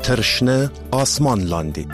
تر شنه آسمان لاندې.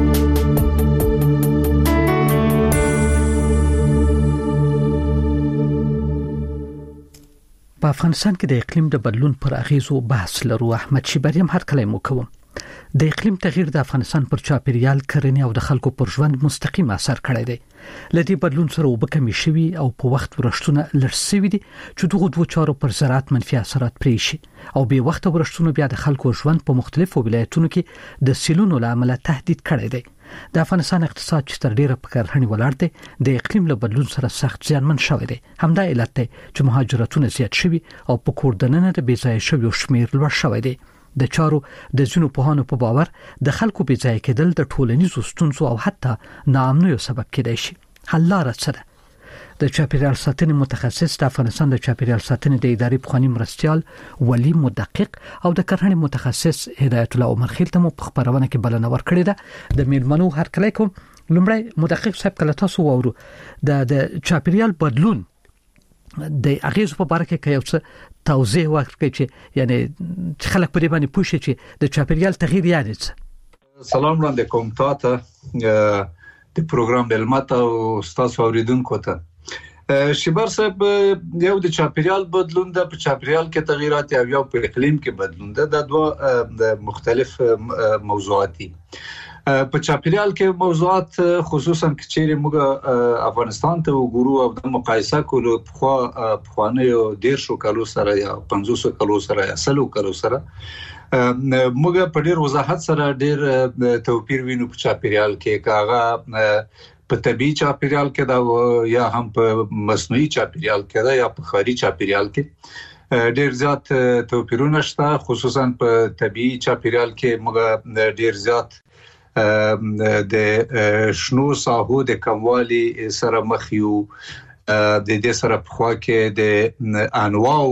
په افغانستان کې د اقلیم د بدلون پر اغیزو بحث لرو. احمد شیبریم هر کله مو کوم. د اقلیم تغییر د افغانستان پر چاپیریال، کرنې او د خلکو پر ژوند مستقیم اثر کړی دی. لدی بدلون سره وبکمې شوی او په وخت ورښتونه لړسوي دي چې دغه دوه چارو پر زراعت منفي اثرات پرې شي او به وخت ورښتونه بیا د خلکو ژوند په مختلفو ولایتونو کې د سیلونو لامل تهدید کړی دی. د افغانستان اقتصاد چې تر ډیره په کرهڼې ولاړ دی د اقلیم له بدلون سره سخت زیانمن شوی دی. همدا علت دی چې مهاجرتونه زیات شوي او په کور دننه د بېځایه شویو شمیر لوړ شوی دی. د چارو د ځینو پوهانو په باور د خلکو بېځایه کېدل د ټولنیزو ستونزو او حتی ناامنیو سبب کېدای شي. حل لاره څه ده؟ د چاپیریال ساتنې متخصص، د افغانستان د چاپیریال ساتنې د ادارې پخوانی مرستیال ولی مدقق او د کرهڼې متخصص هدایت الله عمر خیل ته مو په خبرونه کې بلنه ورکړې ده. د میلمنو هر کله کوم لومړی مدقق صاحب کله تاسو وورو د چاپیریال بدلون د اغیز په اړه کې یو څه توضیح ورکړئ چې یعنی خلک په دې باندې پوه شي چې د چاپیریال تغییر یعنی څه. سلام وړاندې کوم تاسو د پروګرام ملمت او تاسو اوریدونکو ته. شیبر صاحب، یو د چاپیریال بدلون د په چاپیریال کې تغیرات او یو په اقلیم کې بدلون د دوه مختلف موضوعات دي. په چاپیریال کې موضوعات خصوصا چې موږ افغانستان ته وګورو او د مقایسه کولو پخوانیو 150 کالو سره یا 500 کالو سره یا 100 کالو سره موږ په ډیر وضاحت سره ډیر توپیر وینو په چاپیریال کې. کاغه په طبيعي چاپیریال کې دا یا هم په مصنوعي چاپیریال کې دا یا په ښاري چاپیریال کې ډیر زیات توپیرونه شته. خصوصا په طبيعي چاپیریال کې موږ ډیر زیات د شنو ساحو د کموالي سره مخ یو. د دې سره په خوا کې د انواو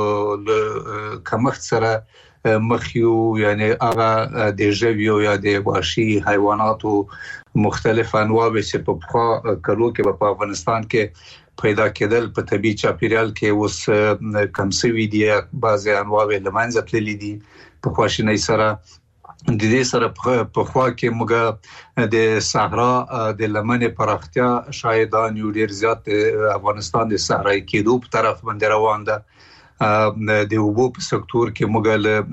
کمښت سره مخ یو، یعنی هغه د ژویو یا د وحشي حیواناتو مختلف انواع چې په خوا کلو کې په افغانستان کې پیدا کېدل په طبيعي چاپیریال کې اوس کم شوي دي. بعضي انواع له منځه تللي دي په خواشینۍ سره. د دې سره په خوا کې موږ د صحرا د لمنې پراختیا شاهدان یو. ډیر زیات افغانستان د صحرایي کېدو په طرف باندې روان ده. د اوبو په سکتور کې موږ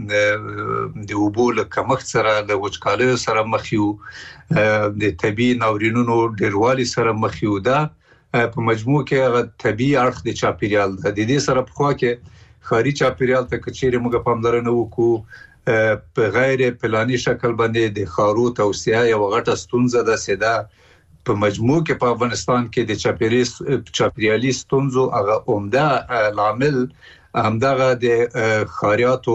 د اوبو له کمښت سره له وچکالۍ سره مخ یو. د طبيعي ناورینونو ډیروالي سره مخ یو. دا په مجموع کې هغه طبيعي اړخ د چاپیریال ده. د دې سره په خوا کې ښاري چاپیریال ته کچېره موږ پاملرنه وکړو. په غیر پلاني شکل باندې د ښارو توسعه یو غټه ستونزه ده. سیده په مجموع کې په افغانستان کې د چاپیریالي ستونزو هغه عمده عامل همدغه د ښاریاتو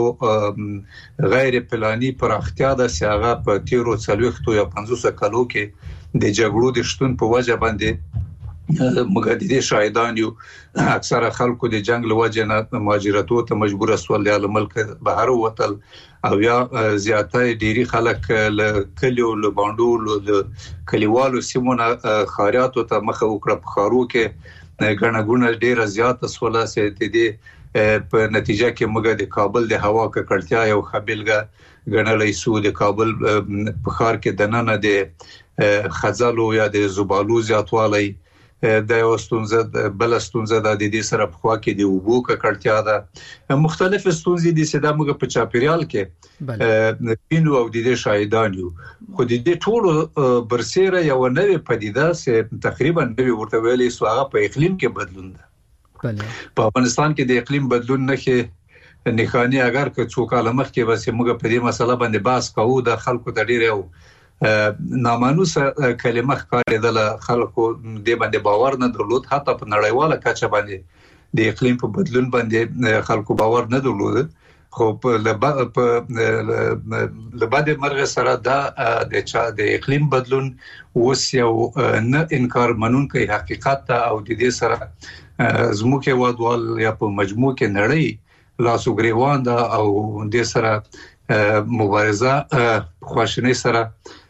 غیر پلاني پراختیا ده چې هغه په 13 یا 500 کالو کې د جګړو د شتون په وجه باندې موږ د دې شاهدان یو. اکثره خلکو د جنگ له وجه نه مهاجرتو ته مجبور شول یا له ملک بهر وتل او یا زیاته ډيري خلک له کلیو له باندو له کلیوالو سیمونه خاریاتو ته مخه وکړه. په خارو کې غنغونه ډیره زیاته سوله سي دي. په نتیجه کې موږ د کابل د هوا ککړتیا یو خبلګه غنلې سو. د کابل په خار کې دننه د خزالو یا د زبالو زیاتوالی د واستونزه بلستونزه د دې سره په خوا کې د اوبو ککړتیا ده. مختلف ستونزې دي چې د موږ په چاپیریال کې پینو او د دې شاهدان یو. خو د دې ټولو برسېره یو نوې پدیده چې تقریبا نوې ورته ویلې سو هغه په اقلیم کې بدلون ده. په افغانستان کې د اقلیم بدلون نښانې اگر که څو کال مخکې وسه موږ په دې مسله باندې بحث کوو د خلکو د ډیره نامانوسه کلمه ښکارېدله. خلکو دې باندې باور نه درلود. حتی په نړیواله کچه باندې د اقلیم په بدلون باندې خلکو باور نه درلود. خو په لبعد مرغ سره د اقلیم بدلون اوس یو نه انکار منونکی حقیقت ته او د دې سره زموږ هیوادوال یا په مجموع کې نړۍ لاسو ګریوان ده او د سره مبارزه خواشینۍ سره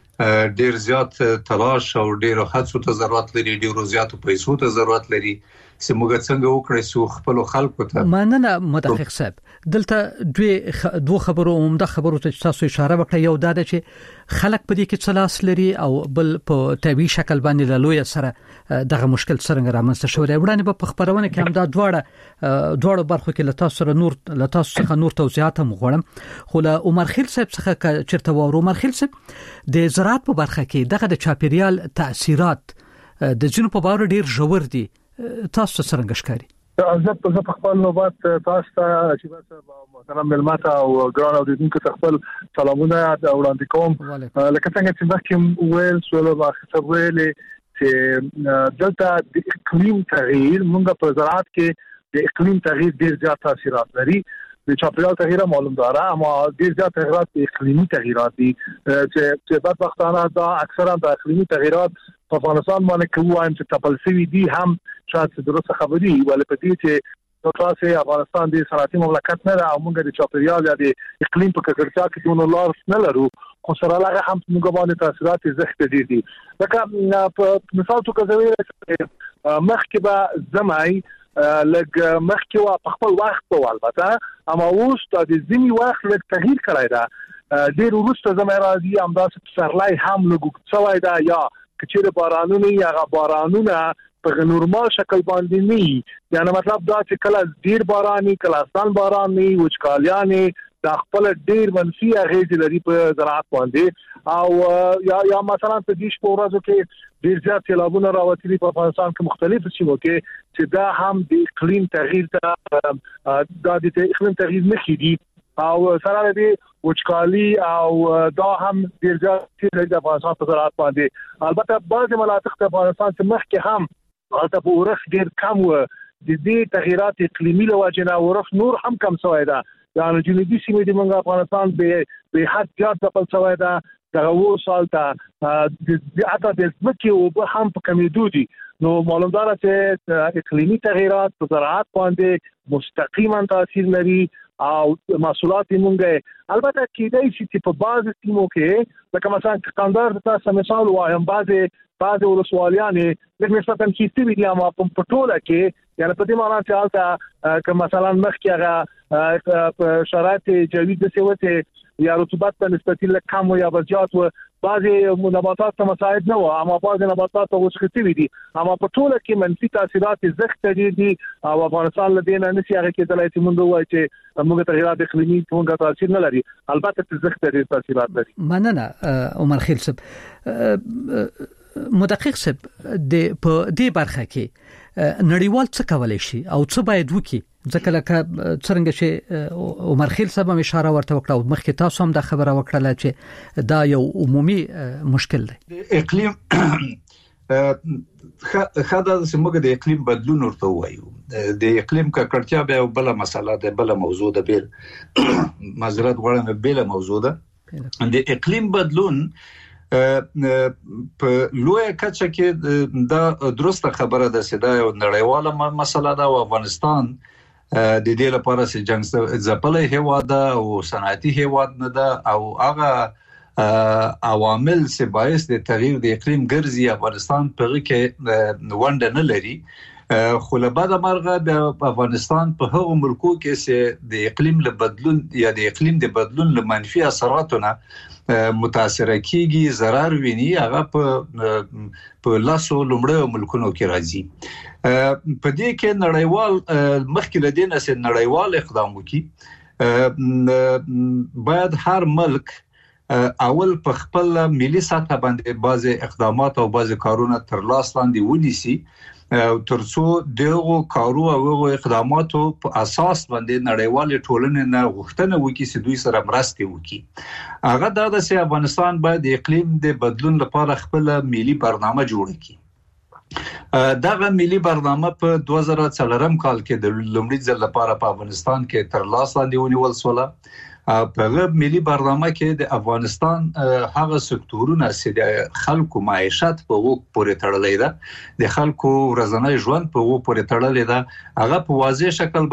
ډیر زیات تلاش او ډیر هڅو ته ضرورت لري. ډیر زیات پیسو ته ضرورت لري سموږ څنګه وکړي سو خپل خلکو ته مننه مدقق صاحب دلته دوه خبرو عمده خبرو ته تاسو اشاره وکړه یو دا ده چې خلک په دې کې څلاس لري او بل په طبي شکل باندې له لوی سره دغه مشکل څنګه رامنځته شوی وړاندې په خبرونه کې هم دا دواړه برخو کې له تاسو څخه نور توضیحات هم غواړم خو له عمر خیل صاحب څخه چرته وورو عمر خیل صاحب د زراعت په برخه کې دغه د چاپیریال تاثیرات د جنو په باور ډیر ژور دي تاسو څنګه ښکاري زه په خپل نوبت تاسو ته چې محترم ملمات او ګران اوریدونکو ته خپل سلامونه وړاندې کوم لکه څنګه چې مخکې ویل سول واخصه ویل چې دلته د اقلیم تغییر موږ په زراعت کې د اقلیم تغییر ډیر زیات تاثیرات لري د چاپیریال تغییر معلوم داره اما ډیر زیات تغیرات اقلیمی تغیرات دي چې بدبختانه دا اکثرا د اقلیمی تغیرات په افغانستان باندې کوم چې تپلسوي دي هم شاید درسته خبري ولې په دې چې تاسو افغانستان د صنعتي مملکت نه او موږ د چاپیریال یا د اقلیم په ککړتیا کې دونه لار نه لرو خو سره لاغه هم موږ باندې تاثیرات زښت دي لکه په مثال تو کوي مخکې به زمای لګ مخکې وا په خپل وخت په البته اما اوس د ځینی وخت لږ تغییر کړی دا ډیر وروسته زمای راځي همداسې سرلای هم لګو څوای دا یا کچېره بارانونه یا بارانونه په نورمال شکل باندې نه یعنی مطلب دا چې کله ډیر باراني کله ځان باراني وچکالیانه د خپل ډیر منفي اغیز لري په زراعت باندې او یا مثلا په دې شپه ورځو کې ډیر زیات سیلابونه راوتلي په افغانستان کې مختلف سیمو کې چې دا هم د اقلیم تغییر ته د اقلیم تغییر نه کیدي او سره دې وچکالي او دا هم ډیر زیات د افغانستان په زراعت باندې البته بعض مناطق د افغانستان څخه مخکې هم البته په ورخ ډیر کم و د دې تغیرات اقلیمي له وجې نه ورخ نور هم کم شوی دا یعنی جنوبي سیمې د منګ افغانستان به حد زیات ځپل شوی دا دغه سال ته د اته د ځمکې او به هم په کمیدو دي نو معلوم دار چې اقلیمي تغیرات په زراعت باندې مستقیما تاثیر لري او محصولات مونږه البته کېدای شي چې په بعض سیمو کې لکه مثلا کندهار تاسو مثال وایم بعض ولسوالیانې د نسبتا کیسې دي اما په ټوله کې یعنی په دې معنی چې حالت که مثلا مخکې هغه شرایط جوی د سیوته یا رطوبت په نسبت له کم یا زیات و بعضي نباتات ته مساعد نه و اما بعضي نباتات وسختي دي اما په ټوله کې منفي تاثیرات زښت دي او افغانستان له دینه نشي هغه کېدلای چې موږ وایو چې موږ تغیرات اقلیمي څنګه تاثیر نه لري البته زښت دي تاثیرات لري مننه عمر خیل صاحب مدقق صاحب د په دې برخه کې نړیوال څه کولای شي او څه باید وکړي ځکه لکه څنګه چې عمر خیل صاحب هم اشاره ورته وکړه او مخکې تاسو هم د خبره وکړه چې دا یو عمومي مشکل دی اقلیم خاطر سمګه د اقلیم بدلون ورته وایو د اقلیم ککړتیا به بل مسله ده بل موضوع ده بیل معذرت غواړم بیل موضوع ده د اقلیم بدلون په لوی کچه کې دا درسته خبره ده چې دا یو نړیواله مسله ده او افغانستان د دې لپاره چې جنگ ځپلې هیواد او صنعتي هیواد نه ده او هغه عوامل چې باعث د تغییر د اقلیم ګرځي افغانستان په کې ونده نه لري خو له بعد مرغه د افغانستان په هغو ملکو کې چې د اقلیم له بدلون یا د اقلیم د بدلون له منفي اثراتونه متاثر کیږي ضرر ویني هغه په لاسو لومړی ملکونو کې راځي په دې کې نړیوال مخکې لدینه چې نړیوال اقدام وکړي باید هر ملک اول په خپل ملي سطح باندې بعضي اقدامات او بعضي کارونه تر لاس لاندې ونیسي ترڅو دغه کارو او اقداماتو په اساس باندې نړیوال ټولنې نه غوښتنه وکړي چې دوی سره مرسته وکړي هغه دا چې افغانستان باید د اقلیم د بدلون لپاره خپل ملي برنامه جوړ کړي دغه ملي برنامه په 2004 کال کې د لومړي ځل لپاره په افغانستان کې تر لاس لاندې ونیول شو په ملي برنامه کې د افغانستان هغه سکتورونه چې د خلکو معیشت په وګ پورې تړلې ده د خلکو ورځنی ژوند په وګ پورې تړلې ده هغه په واضح شکل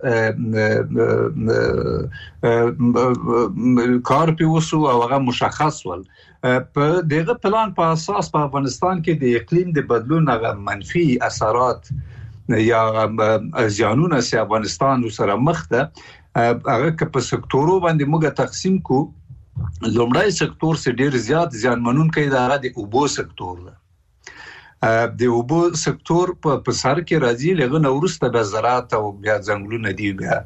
باندې کار پیوسو او هغه مشخص ول په دغه پلان په اساس په افغانستان کې د اقلیم د بدلون هغه منفي اثرات یا ځانونه سي افغانستان سره مخ ده هغه په سکتورو باندې موږ تقسیم کو لومړی سکتور سي ډیر زیات ځانمنون کوي دا د اوبو سکتور ده د اوبو سکتور په سر کې راځي لغه نورسته به زراعت او بیا ځنګلونه دی بیا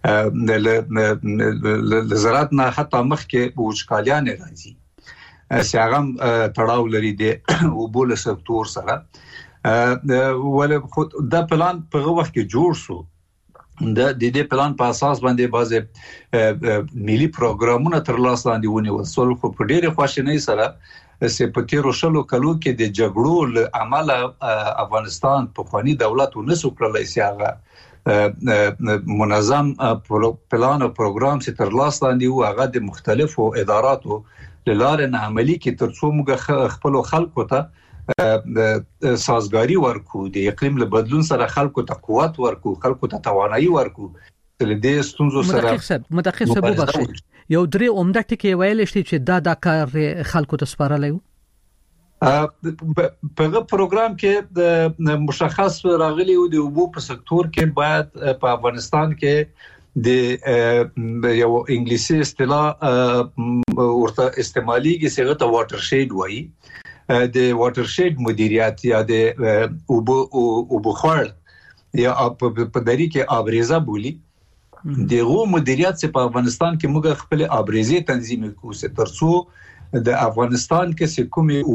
د زراعت نه حتی مخ کې وچکالیان راځي سیاغم تړاو لري د اوبو سکتور سره ول خود دا پلان په وخت کې جوړ شو د دې پلان په اساس باندې بازه ملي پروګرامونه تر لاس لاندې ونیول سول خو په ډېر خواشینۍ سره سپتیرو شلو کلو کې د جګړو له عمله افغانستان په خواني دولت ونسو کړلای سیاغه منظم پلان او پروګرام چې تر لاس لاندې و هغه د مختلفو اداراتو لاره نه عملی کې ترڅو موږ خپل خلکو ته سازګاری ورکو د اقلیم له بدلون سره خلکو ته قوت ورکو خلکو ته توانایي ورکو د دې ستونزو سره متخصص وبخښي یو درې عمده ټکي ویل شي چې دا کار خلکو ته سپارلای په پروګرام کې د مشخص راغلي او د اوبو په سکتور کې باید په افغانستان کې د یو انګلیسي اصطلاح ورته استعماليږي چې ته واټر شید وایي د واټر شید مدیریت یا د اوبو خړ یا په دری کې ابریزه بولی دغه مدیریت چې په افغانستان کې موږ خپل ابریزه تنظیم کوو ترڅو د افغانستان کې کومې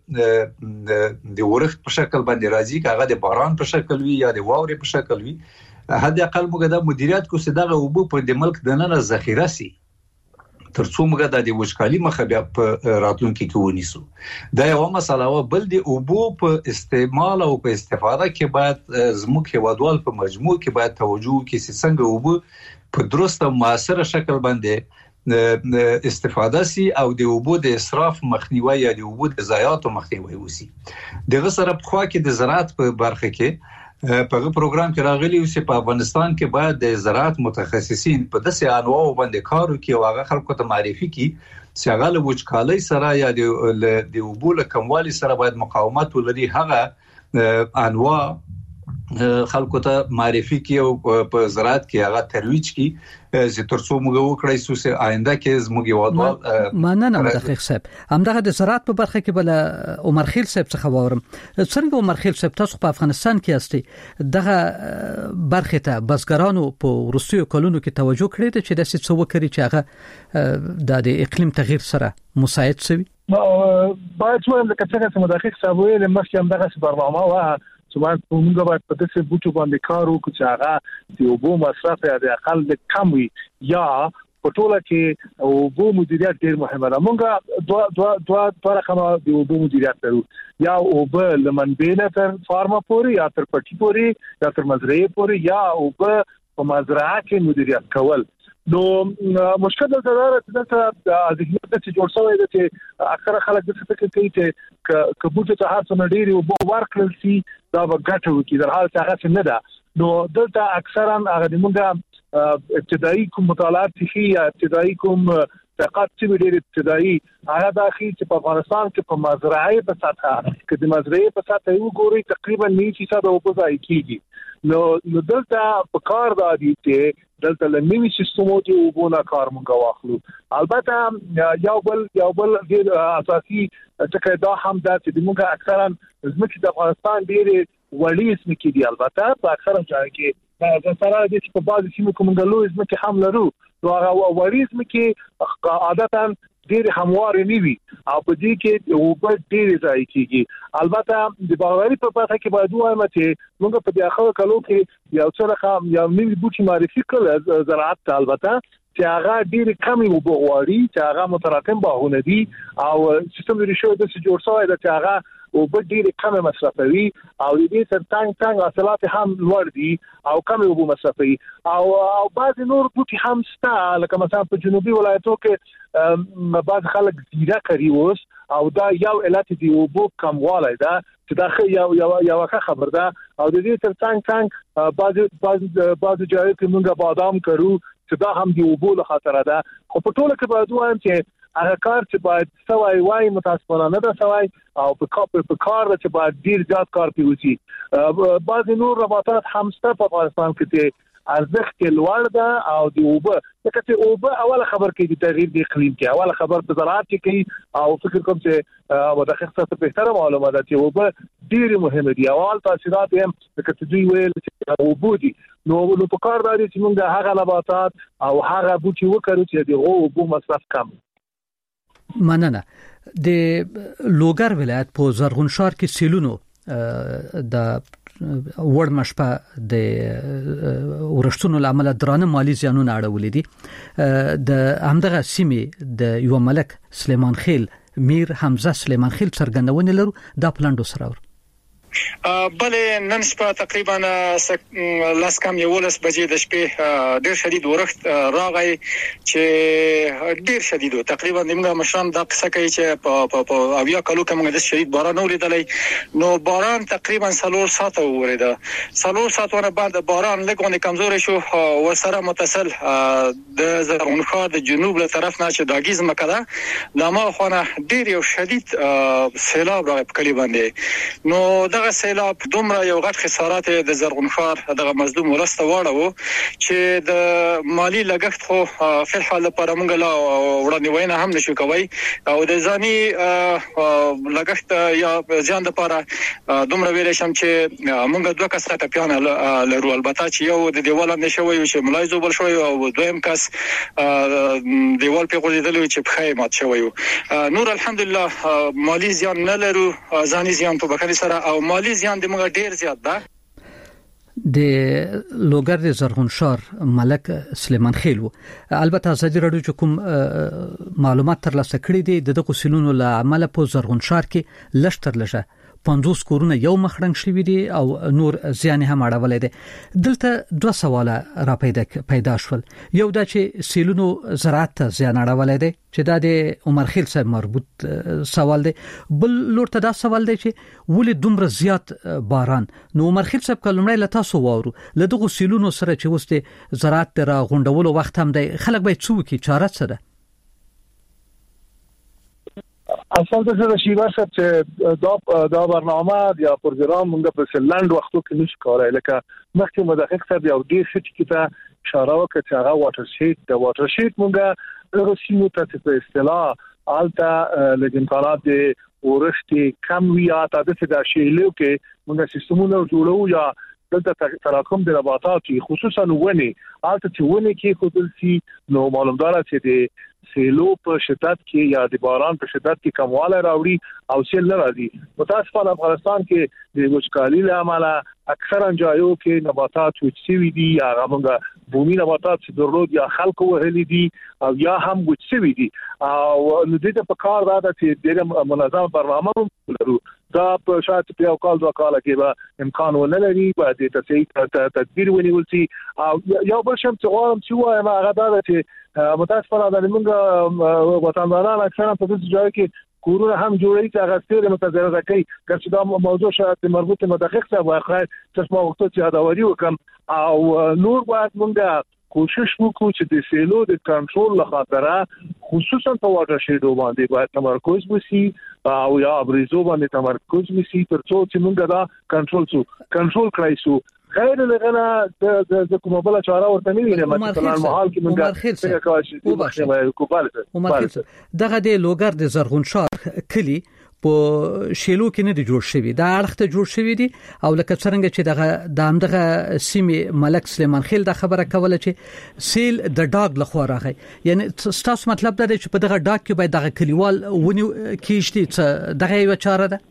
اوبه د ورښت په شکل باندې راځي هغه د باران په شکل وي یا د واورې په شکل وي هدا اقل موږ د مدیریت کو سداغه اوبو په د ملک دننه ذخیره سي ترڅو موږ د وچکالي مخه بیا په راتلونکي کې ونیسو دا یو مسله و بل د اوبو په استعمال او په استفاده کې باید زموږ هیوادوال په مجموع کې باید توجه وکړي چې څنګه اوبو په درست او موثر شکل باندې استفاده سي او د اوبو د اسراف مخنیوي یا د اوبو د ضایعاتو مخنیوي وسی دغه سره په خوا کې د زراعت په برخه کې په پروګرام کې راغلي او چې په افغانستان کې باید د زراعت متخصصین په داسې انواع باندې کار وکړي او هغه خلکو ته معرفي کړي چې هغه له وچکالۍ سره یا د اوبو له کموالي سره باید مقاومت ولري هغه انواع خلکو ته معرفي کړي او په زراعت کې هغه ترویج کړي چې ترڅو موږ وکړای شو چې آینده کې زموږ یوادوال مننه مدقق صاحب همدغه د زراعت په برخه کې بل عمر خیل صاحب څخه وورم څنګه عمر خیل صاحب تاسو په افغانستان کې یاستئ دغه برخه ته بزګرانو په وروستیو کلونو کې توجه کړې ده چې د څه وکړي چې هغه د اقلیم تغییر سره مساعد شي باید وایم د کتنه چې مدقق صاحب ویل مخکې همدغه برنامه و چې موږ باید په دې بوټو باندې کار وکړو چې هغه د اوبو مصرف یا د اقل کم وي یا په ټوله کې اوبو مدیریت ډیر مهمه ده موږ دوه رقمه د اوبو مدیریت لرو یا اوبه لمنبع نه تر فارما پوري یا تر پټي پوري یا تر مزرعه پوري یا اوبه په مزرعه کې مدیریت کول نو مشکل دا ده چې د ذهنیت چې جوړ شوی دی چې اکثره خلک د فکر کوي چې کبوت ته هر څه ډیری او ورکل سي دا وګټو کې در حال څنګه نه ده نو دلته اکثرا هغه موږ ابتدایي کوم مطالعات شي یا ابتدایي کوم دقت چې ډیر ابتدایي هغه د اخی چې په افغانستان کې په مزرعه په سطح کې د مزرعه په سطح یو ګوري تقریبا 9% او په ځای کېږي نو دلته په کار د دې دلته لنوي سیستمو دی او بونا کار مونږ واخلو البته یو بل ډیر اساسي ټکی دا هم ده چې موږ اکثرا زموږ د افغانستان ډیر وړي اسم کې دی البته په اکثره ځای کې دا سره د په بعض سیمو کوم غلو زموږ هم لرو نو هغه وړي اسم کې عادتا ډیر هموار نه وي او په دې کې او په ډیر ځای کېږي البته د باوري په پاتې کې باید وایم چې موږ په دې اخر کلو کې یو څه رقم یو نوی بوټي معرفي کړل زراعت البته چې هغه ډیر کمی وبغواري چې هغه متراکم باغونه دي او سیستم لري شو د جوړ شوی د چې هغه او په ډیر کم مصرفوي او دې تر څنګه حاصلات هم لوړ دي او کم وبو مصرفوي او بعض نور بوټي هم ستا لکه مثلا په جنوبي ولایتو کې بعض خلک زیره کوي اوس او دا یو علت دی وبو کموالی ده چې دا یو خبر ده او د دې تر څنګه بعض ځایو کې موږ بادام کرو چې دا هم دی وبو له خاطر ده خو په ټوله کې باید وایم چې هغه کار چې باید سوای وای متاسفانه نه ده سوای او په کار چې باید ډیر زیات کار پیوځي. بعض نور نباتات هم شته په افغانستان کې ارزښت لوړ ده او د اوبه چې اوبه اوله خبر کې د تغییر د اقلیم کې اوله خبر په زراعت کې کوي او فکر کوم چې مدقق څه په احترام معلومه ده چې اوبه ډیر مهمه دي. اول تاثیرات هم چې دوی ویل چې اوبه دي نو په کار دی چې موږ هغه نباتات او هغه بوټي وکړو چې د اوبو مصرف کم. مننه. د لوګر ولایت په زرغونشار کې سیلونو د وړ مشپه د ورښتونو لامل درانه مالی زیانونه اړولې دي. د همدغه سیمې د یو ملک سلیمان خیل میر حمزه سلیمان خیل څرګندونه لرو دا پلاندو سره بلې نن شپه تقریبا لاس کم 11 بجې د شپې ډېر شدید ورښت راغی چې ډېر شدید و. تقریبا موږ مشران دا قصه کوي چې په اویا کالو کې موږ د شدید باران ولیدلې. نو باران تقریبا 3 ساعته وریده. 3 ساعتونه بعد باران لږونه کمزوري شو او سره متصل د زرغونخار د جنوب له طرف نه چې داګیز مکه د ما خونه ډېر یو شدید سیلاب راغی په کلی باندې. نو دغه سیلاب دومره یو غټ خسارات د زرغونخار دغه مظلوم ولسته واړو چې د مالی لګښت خو په حال لپاره موږ لا وړاندوینه هم نشو کوي او د ځاني لګښت یا ځان لپاره دومره ویل شم چې موږ دوه کسه ټپيان لرو. البته چې یو د دیوال نشوي چې ملایزو بل شوی او دویم کس دیوال په غوډیدل چې په خیمات شوی. نور الحمدلله مالی زیان نه لرو، ځاني زیان په بخښنه سره او مالی زیان د موږ ډیر زیات ده. د لوګر د زرغونشار ملک سلیمان خیل و. البته ازادي راډیو چې کوم معلومات ترلاسه کړي دي دغه سیلونو له عمله په زرغونشار کې لشتر لږه 50 کورونه یو مخړنګ شوی دي او نور زیان هم اړولې دي. دلته دوه سواله را پیدا شول. یو دا چې سیلونو زراعت ته زیان اړولې دي چې دا د عمر خیل سره مربوط سوال دی. بل لور ته دا سوال دی چې ولې دومره زیات باران. نو عمر خیل صاحب کلمړی له تاسو وورو له دغه سیلونو سره چې وسته زراعت را غونډولو وخت هم دی خلک باید څه وکړي چاره څه ده؟ اصل د شیبه صاحب چې دا برنامه یا پروګرام موږ په لند وختو کې نشو کولای لکه مخکې مدقق صاحب یو ډیر څه کې ته اشاره وکړه چې هغه واټر شیټ موږ د سیمو ته په اصطلاح الته لګنکارات د ورښت کم ویا ته د شیلو کې موږ سیستمونه جوړو یا دلته تراکم د نباتات خصوصا ونی الته چې ونی کې خودل سي نو معلومدار چې د سیلو په شدت کې یا د باران په شدت کې کمواله راوړي او سیل نه راځي. متاسفانه افغانستان کې د وچکالي له امله اکثرا ځایو کې نباتات وچوي دي یا هغه بومي نباتات چې درلود یا خلکو وهلي دي او یا هم وچوي دي او نو دې په کار دا چې د منظم برنامه لرو. دا په شاته په کال دوه کال کې به امکان ولري باید ته تدبیر ونیول شي او یو بل شم چې غواړم چې وایم هغه دا چې متاسفانه د موږ وطنداران اکثرا په دې ځای کې کورونه هم جوړوي چې هغه ستیر متضرره کوي. که دا موضوع شاید مربوط مدقق څه وایي چې ما وخت چې یادوري وکم او نور باید موږ کوشش وکړو چې د سیلو د کنټرول لپاره خصوصا په واټر شیډو باندې باید تمرکز وشي او یا ابریزو باندې تمرکز وشي ترڅو چې موږ دا کنټرول کړای شو. غیر لغنا د کومه بل چاره ورته نه وینم مثلا محال کې موږ څنګه کوي دغه د لوګر د زرغونشار کلی په شیلو کې نه دی جوړ شوی دا اړخته جوړ شوی دی او لکه څنګه چې دغه سیمه ملک سلیمان خیل د خبره کوله چې سیل د ډاګ لخوا راغی. یعنی تاسو مطلب دا دی چې په دغه ډاګ کې باید دغه کلیوال ونی کیشتي دغه یو چاره ده.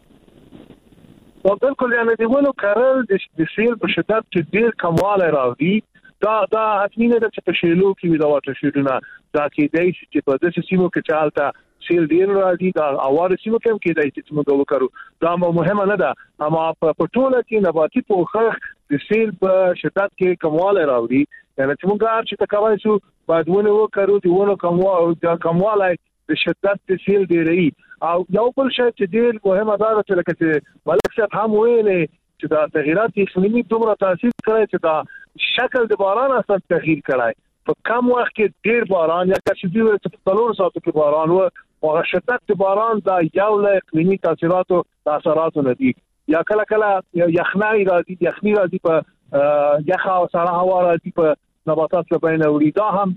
بالکل یعنی دی ونو کارل د سیل په شدت کې ډیر کمواله راوړي دا حتمی نه ده چې په شیلو کې دا واټر شیډونه دا کې دی چې په داسې سیمو کې چالتہ سیل ډیر راځي دا اواره سیمو کې دی چې موږ وکړو دا مهمه نه ده اما په ټوله کې نباتي پوښښ د سیل په شدت کې کمواله راوړي. یعنی چې موږ چې تکوای شو باید ونه وکړو دی ونه کمواله د شدت د سیل ډیري او یو بل شی چې ډیر مهمه ده چې لکه چې ملک صاحب هم ویلې چې دا تغیرات اقلیمي دومره تاثیر کوي چې دا شکل د باران اثر تغییر کوي. په کم وخت کې ډیر باران یا چې دوی په 3 ساعتو کې باران او هغه شدت باران دا یو له اقلیمي تاثیراتو نه دي یا کله یخنۍ راځي په یخ او سړه هوا راځي په نباتات لبین وړي دا هم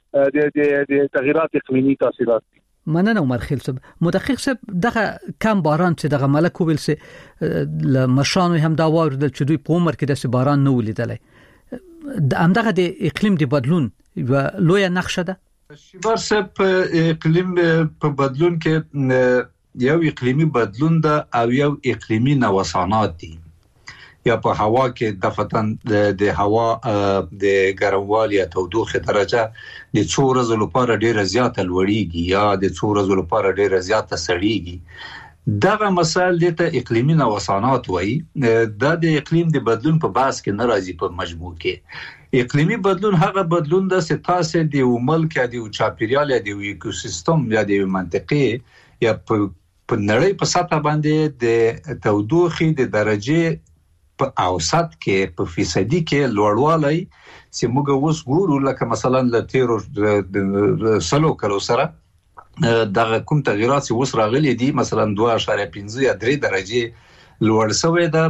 د تغیرات اقلیمي تاثیرات دي. مننه عمر خیل صاحب. مدقق صاحب دغه کم باران چې دغه ملک ویل سي لمشانو هم دا واردل چې دوی په عمر کې د باران نه ولیدلې همدغه د اقلیم د بدلون لوی نقشه ده. شیبار صاحب اقلیم په بدلون کې یو اقلیمی بدلون ده او یو اقلیمی نوسانات دي یا په هوا کې دفتن د هوا د ګرموالي او تودوخه درجه د 4 ورځې لپاره ډیره زیاته لوړیږي یا د 4 ورځې لپاره ډیره زیاته سړیږي. دغه مسائل د اقلیمي نوسانات وایي. د اقلیم د بدلون په بحث کې ناراضي په مجموع کې اقلیمي بدلون هغه بدلون د سیاسي د ملک یا د چاپیریال یا د ایکوسیستم یا د منطقې یا په نړۍ په سطح باندې د تودوخه د درجه په اوسط کې په فیصدي کې لوړوالی چې موږ اوس ګورو لکه مثلا ل 13 کلو سره دغه کوم تغیرات چې اوس راغلي دي مثلا 2.5 یا 3 درجه لوړ شوی ده.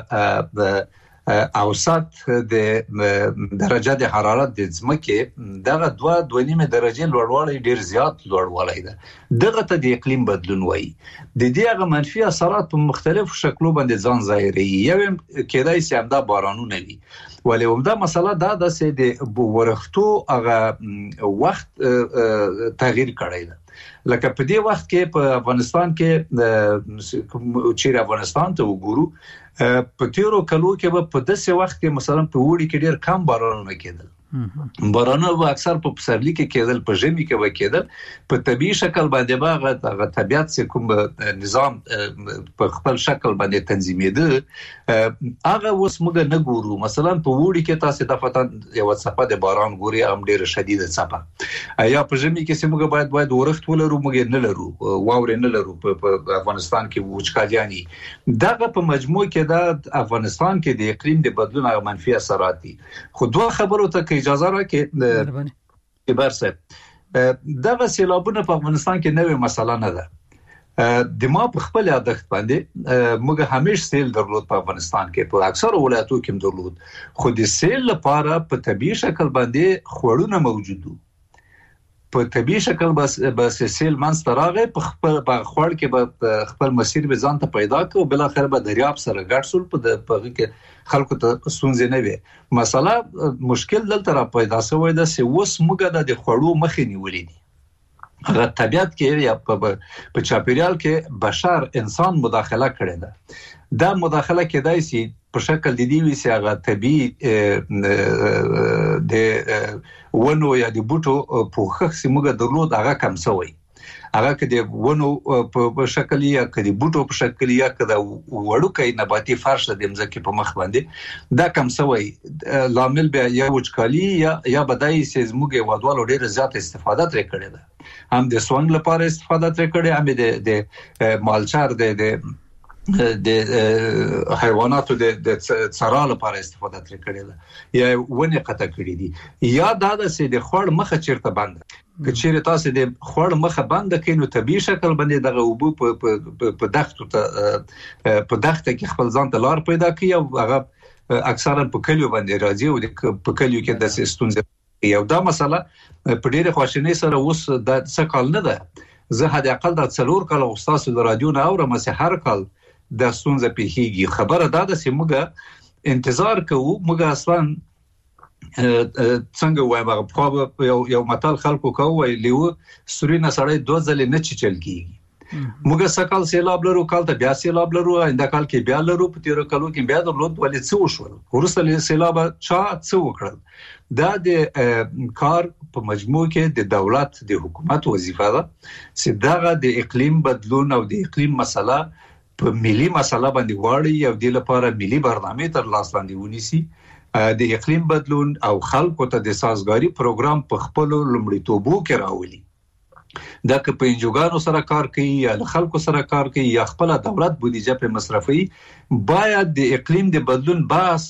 هغه اوسط د درجه د حرارت د ځمکې دغه 2.5 درجه لوړوالی ډیر زیات لوړوالی ده. دغه ته د اقلیم بدلون وایي. د دې هغه منفي اثرات په مختلفو شکلو باندې ځان ظاهري. یو کېدای شي همدا بارانونه وي ولې همدا مسله دا ده چې د ورښتو هغه وخت تغییر کړی ده. لکه په دې وخت کې په افغانستان کې چې افغانستان ته وګورو په تیرو کلو کې په داسې وخت کې مثلا په وړي کې ډیر کم بارانونه کېدل. بارانونه به اکثر په پسرلي کې کېدل، په ژمي کې به کېدل. په طبيعي شکل باندې به طبيعت چې کوم نظام په خپل شکل باندې تنظیمېده هغه اوس موږ نه ګورو. مثلا په وړي کې تاسو د فتن یو څپه د باران ګوري هم ډیره شدیده څپه یا په ژمي کې چې موږ باید ورښت ولرو موږ نه لرو، واورې نه لرو. په افغانستان کې وچکالیانی دغه په مجموع کې د افغانستان کې د اقلیم د بدلون هغه منفي اثرات دي. خو دوه خبرو ته اجازه راکړئ کبار صاحب، دغه سیلابونه په افغانستان کې نوې مسله نه ده. د ما په خپل عادت باندې موږ همیش سیل درلود په افغانستان کې، په اکثر ولایتو کې درلود. خو د سیل لپاره په طبيعي شکل باندې خوړونه موجود وو. په طبيعي شکل بس سیل منځ راغی، په خپل خوړ کې به خپل مسیر به ځان ته پیدا کړ او بل اخر به دریاب سره ګډ شول. په کې خلکو ته ستونزې نه وي. مسله مشکل دلته را پیدا شوی ده چې اوس موږ د خوړو مخې نیولې دي. هغه طبيعت کې یا په چاپیریال کې بشر انسان مداخله کړې ده. دا مداخله کېدای شي په شکل د دې وی چې هغه طبيعي د ونو یا د بوټو پوښښ چې موږ درلود هغه کم شوی. هغه کې د ونو په شکل یا کې د بوټو په شکل یا کې د وړوکې نباتي فرش د مځکې په مخ باندې دا کم شوی. لامل به یا وچکالي یا بدایي چې موږ وادوالو ډېر زیات استفاده ترې کړې ده. هم د سونګ لپاره استفاده ترې کړې، هم د مالچار د حیواناتو د څرا لپاره استفاده ترې کړې ده یا ونې قطع کړې دي. یا دا چې د خوړ مخه چیرته بند کچېره تاسو د خوړ مخه بند کینو طبيعي شکل باندې دغه وبو په دښتو ته په دښته کې خپل ځان ته لار پیدا کوي او هغه اکثرا په کلیو باندې راځي او په کلیو کې د ستونزې یو دا مسله په ډېر خواشینۍ سره اوس د څه کال نه ده. زه هدا اقل د 4 کال استاد د رادیو نه اورم چې هر کال د ستونزې پیښیږي. خبره دا ده چې موږ انتظار کوو. موږ اصلا څنګه وایم په یو متل خلکو کوي لیو سورینه سړی دوه ځلې نه چل کیږي. موږ سکل سیلاب لرو، کال ته بیا سیلاب لرو، آینده کال کې بیا لرو، په تیر کالو کې بیا درلود. ولې څه وشول؟ ورسره سیلاب چا څه وکړل؟ دا د کار په مجموع کې د دولت د حکومت وظیفه ده چې دغه د اقلیم بدلون او د اقلیم مسله په ملي مسله باندې واړي او د لپاره ملي برنامه تر لاس لاندې ونیسي. د اقلیم بدلون او خلکو ته د سازګاری پروګرام په خپل لومړیتوبو کې راولي. دا که په انجوګانو سره کار کوي یا خلکو سره کار کوي یا خپل دولت بودیجه په مصرفي، باید د اقلیم د بدلون بحث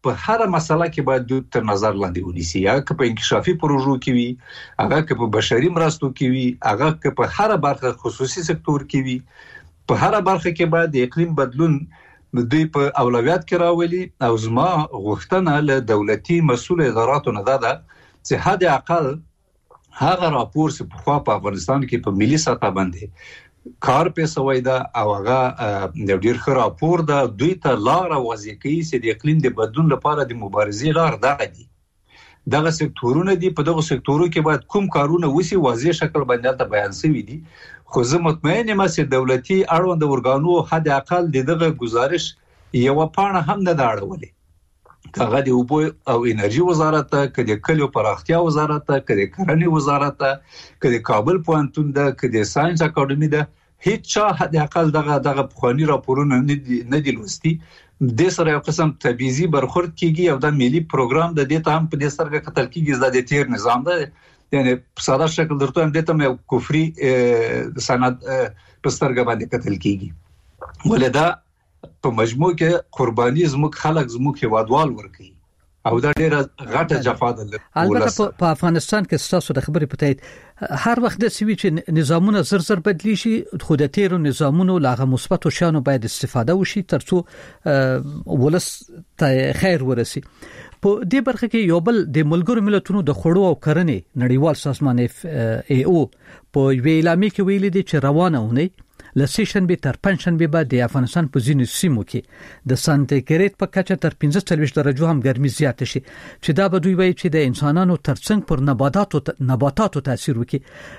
په هر مسله کې باید د تر نظر لاندې ونیسي، یا که په انکشافي پروژو کې وي، هغه که په بشري مرستو کې وي، هغه که په هر برخه خصوصي سکتور کې وي، په هر برخه کې باید د اقلیم بدلون دوی په اولویت کې راولي. او زما غوښتنه له دولتي مسؤل اداراتو نه ده چې حد اقل هغه راپور چې په افغانستان کې په ملي سطح باندې کار په سوي دا او هغه د ډیر ښه راپور ده، دوی ته لار وضع کوي چې د اقلیم د بدلون لپاره د مبارزې لار ده دي. دغه سکتورونه دي، په دغه سکتورو کې باید کوم کارونه وسی واضح شکل باندې ته بیان شوی دي. خو زه مطمئن یم چې دولتي اړوند ورګانو حد اقل دغه گزارش یو پاڼه هم نه داړولې. کاغه د اوبو او انرژي وزارت ته، کله کلیو پراختیا وزارت ته، کله کرنې وزارت ته، کله کابل پوهنتون ده، کله ساينس اکیډمي ده، هیڅ حد اقل دغه پخوانی راپورونه نه دي لوستي. د سره یو قسم تبعیضي برخورد کیږي او د ملي پروګرام د دې ته هم په دې سره قتل کیږي. د تیر نظام ده، یعنی په ساده شکل درته هم دته مې کفري سند په سترګه باندې قتل کیږي. ولدا په مجموع کې قرباني زموږ خلک زموږ هیوادوال ورکي او دا ډیره غټه جفا ده. البته په افغانستان کې ستاسو د خبرې په تایید هر وخت د سوي چې نظامونه زر بدلی شي، خو د تیرو نظامونو لاغه مثبت شانو باید استفاده وشي ترڅو ولس ته خیر ورسي. په دې برخه کې یو بل د ملګرو ملتونو د خړو او کرنې نړیوال سازمان FAO په ویلامي کې ویلي دي چې روانه ونی لسیشن به تر پنځشنبه بعد د افغانستان په ځینو سیمو کې د سانتیګریډ په کچه تر 45 درجه هم ګرمي زیات شي، چې دا به دوی وایي چې د انسانانو ترڅنګ پر نباتاتو تاثیر وکړي.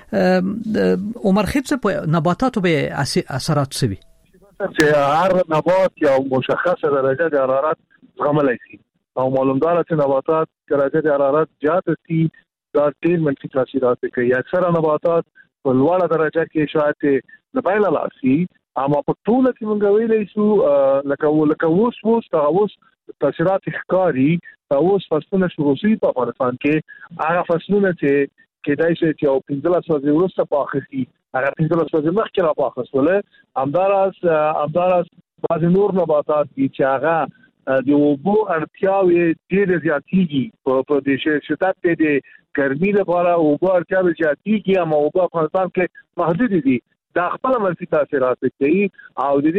عمر خیل په نباتاتو به اثرات سوي چې هر نبات یو مشخصه درجه د حرارت زغملای شي او معلومدار چې نباتات درجه د حرارت زیات شي دا ډیر منفي تاثیرات کوي. اکثره نباتات په لوړه درجه کې شاید نه پایله لاسي، اما په ټول کې موږ ویلې شو لکه اوس تاثیرات ښکاری اوس فصلونه شروع شي په افغانستان کې. هغه فصلونه چې کېدای شي چې او 15 ورځې وروسته پاخسي، هغه 15 ورځې مخکې را پاخسوله. همدارس بعض نور نباتات چې هغه د اوبو اړتیاوې ډېر زیاتېږي په دې شدت د ګرمۍ لپاره اوبو اړتیاوې زیاتېږي، اما اوبو افغانستان کې محدود دي. دا خپل منفي تاثیرات کوي او د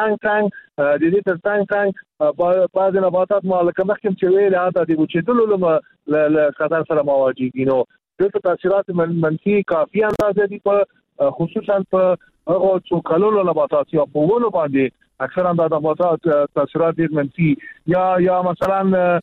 دې ترڅنګ بعض نباتات مالکه مخکې چې ویل هغه د وچېدلو له خطر سره مواجه دي. نو د تاثیرات منفي کافي اندازه دي په خصوصا په هغه څو کلونو نباتات یا په ونو باندې اکثرا د نباتات تاثیرات ډېر منفي یا مثلا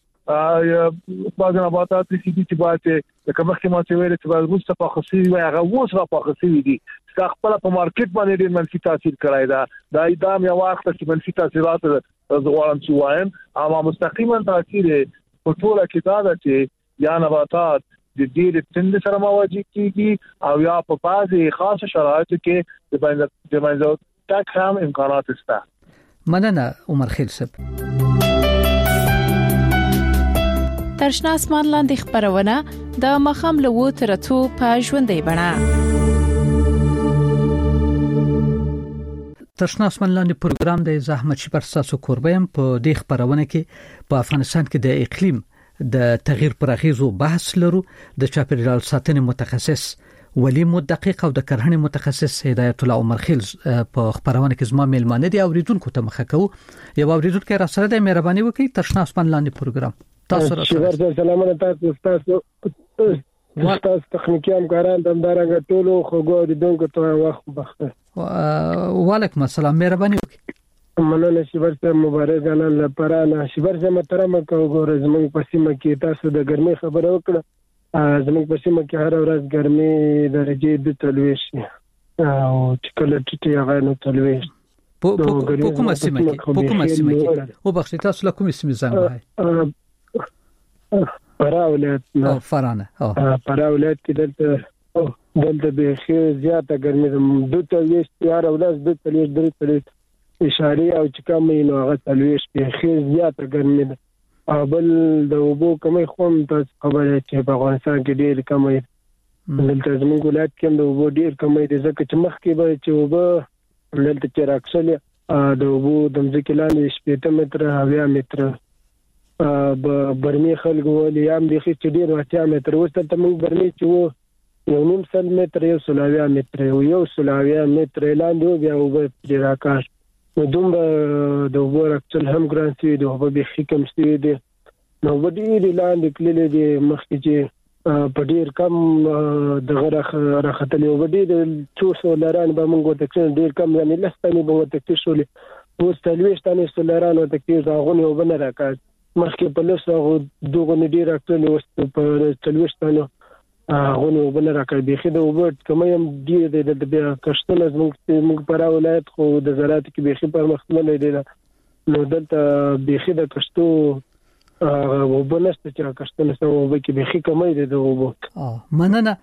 بعض نباتات چې باید د مخکې ما چې ویل چې باید وسته په خصوصي وي هغه اوس را په خصوصي دي خپل په مارکیټ باندې ډېر منفي تاثیر کړای دا ایدام یو وخت چې منفي تاثیرات زغوالم چې وایم، اما مستقیما تاثیر په ټول کې دا ده چې یا نباتات د ډېر تند سره مواجه کیږي او یا په بعضي خاص شرایطو کې د باندې تک هم امکانات شته. مننه عمر خیل صاحب. ترشنا اسمان لاندې خبرونه د مخام له و ترڅو په ژوندۍ بڼه. ترشنا اسمان لاندې پروګرام د زحمت شپر تاسو کوربم په دې خبرونه کې په افغانستان کې د اقلیم د تغییر پر اغیزو بحث لرو. د چاپیریال ساتنې متخصص ولی مدقق او د کرهنې متخصص هدایت الله عمر خیل په خبرونه کې زما میلمانه دي. اوریدونکو ته مخه کوو یو اوریدونکو را سره د مهرباني وکړئ. ترشنا اسمان لاندې پروګرام تاسو سره سلامونه تاسو تخنیکی همکاران دمدارنګ ټولو خوګو د دونکو ته وخت بخته. وعلیکم السلام، مهرباني وکړئ. مننه شبرته مبارک نن لپاره نه شبرته محترم کوګور زموږ پسیمه کې تاسو د ګرمۍ خبره وکړه. زموږ پسیمه کې هر ورځ ګرمۍ درجه د تلويش او کله ټیټي هغه نو تلويش په کومه سیمه کې او بخښه تاسو له کومه سیمه زنګ وای؟ پراولت او فرانه پراولت کې دلته به خیر زیاته ګرمي د تلويش یار اولاد د تلويش درې اشاره او چې کوم نو هغه تلويش به خیر زیاته ګرمي ده. بل د وبو کمی خوم تاسو خبره چې په افغانستان کې ډېر کمی دلته زموږ ولایت کې د وبو ډېر کمی دي ځکه چې مخکې به چې وبو دلته چې راکسل د وبو د ځکه لاندې 70 متره 80 متره برمي خلکو ولې هم د خې چې ډیر واتیا متر وسته ته موږ برمي چې وو 1.5 متر 1.5 متر یو 1.5 متر لاندې بیا وب د راکاش نو دومره د ورکتل هم ګرانسي د وب به کم ستوي دي نو ودی لاندې کللې دي مخکې چې په ډیر کم د غره راختلې ودی د 200 لران به موږ ته ډیر کم یعنی لستانه به ته شولې اوس تلويشتانه سولرانو ته کې ځاغونه وبنه راکاږ مخکې په لسه دوغه ډیر اکټل اوس په تلويشتانه غونه وبنه راکاږ بيخي د وبټ کوم هم دی د بیا کشتل موږ پر ولایت خو د زراعت کې بيخي پر مخمل دی نو دلته بيخي د کشتو وبنست چې کشتل سره وبکه بيخي کمای دی د وبټ مننه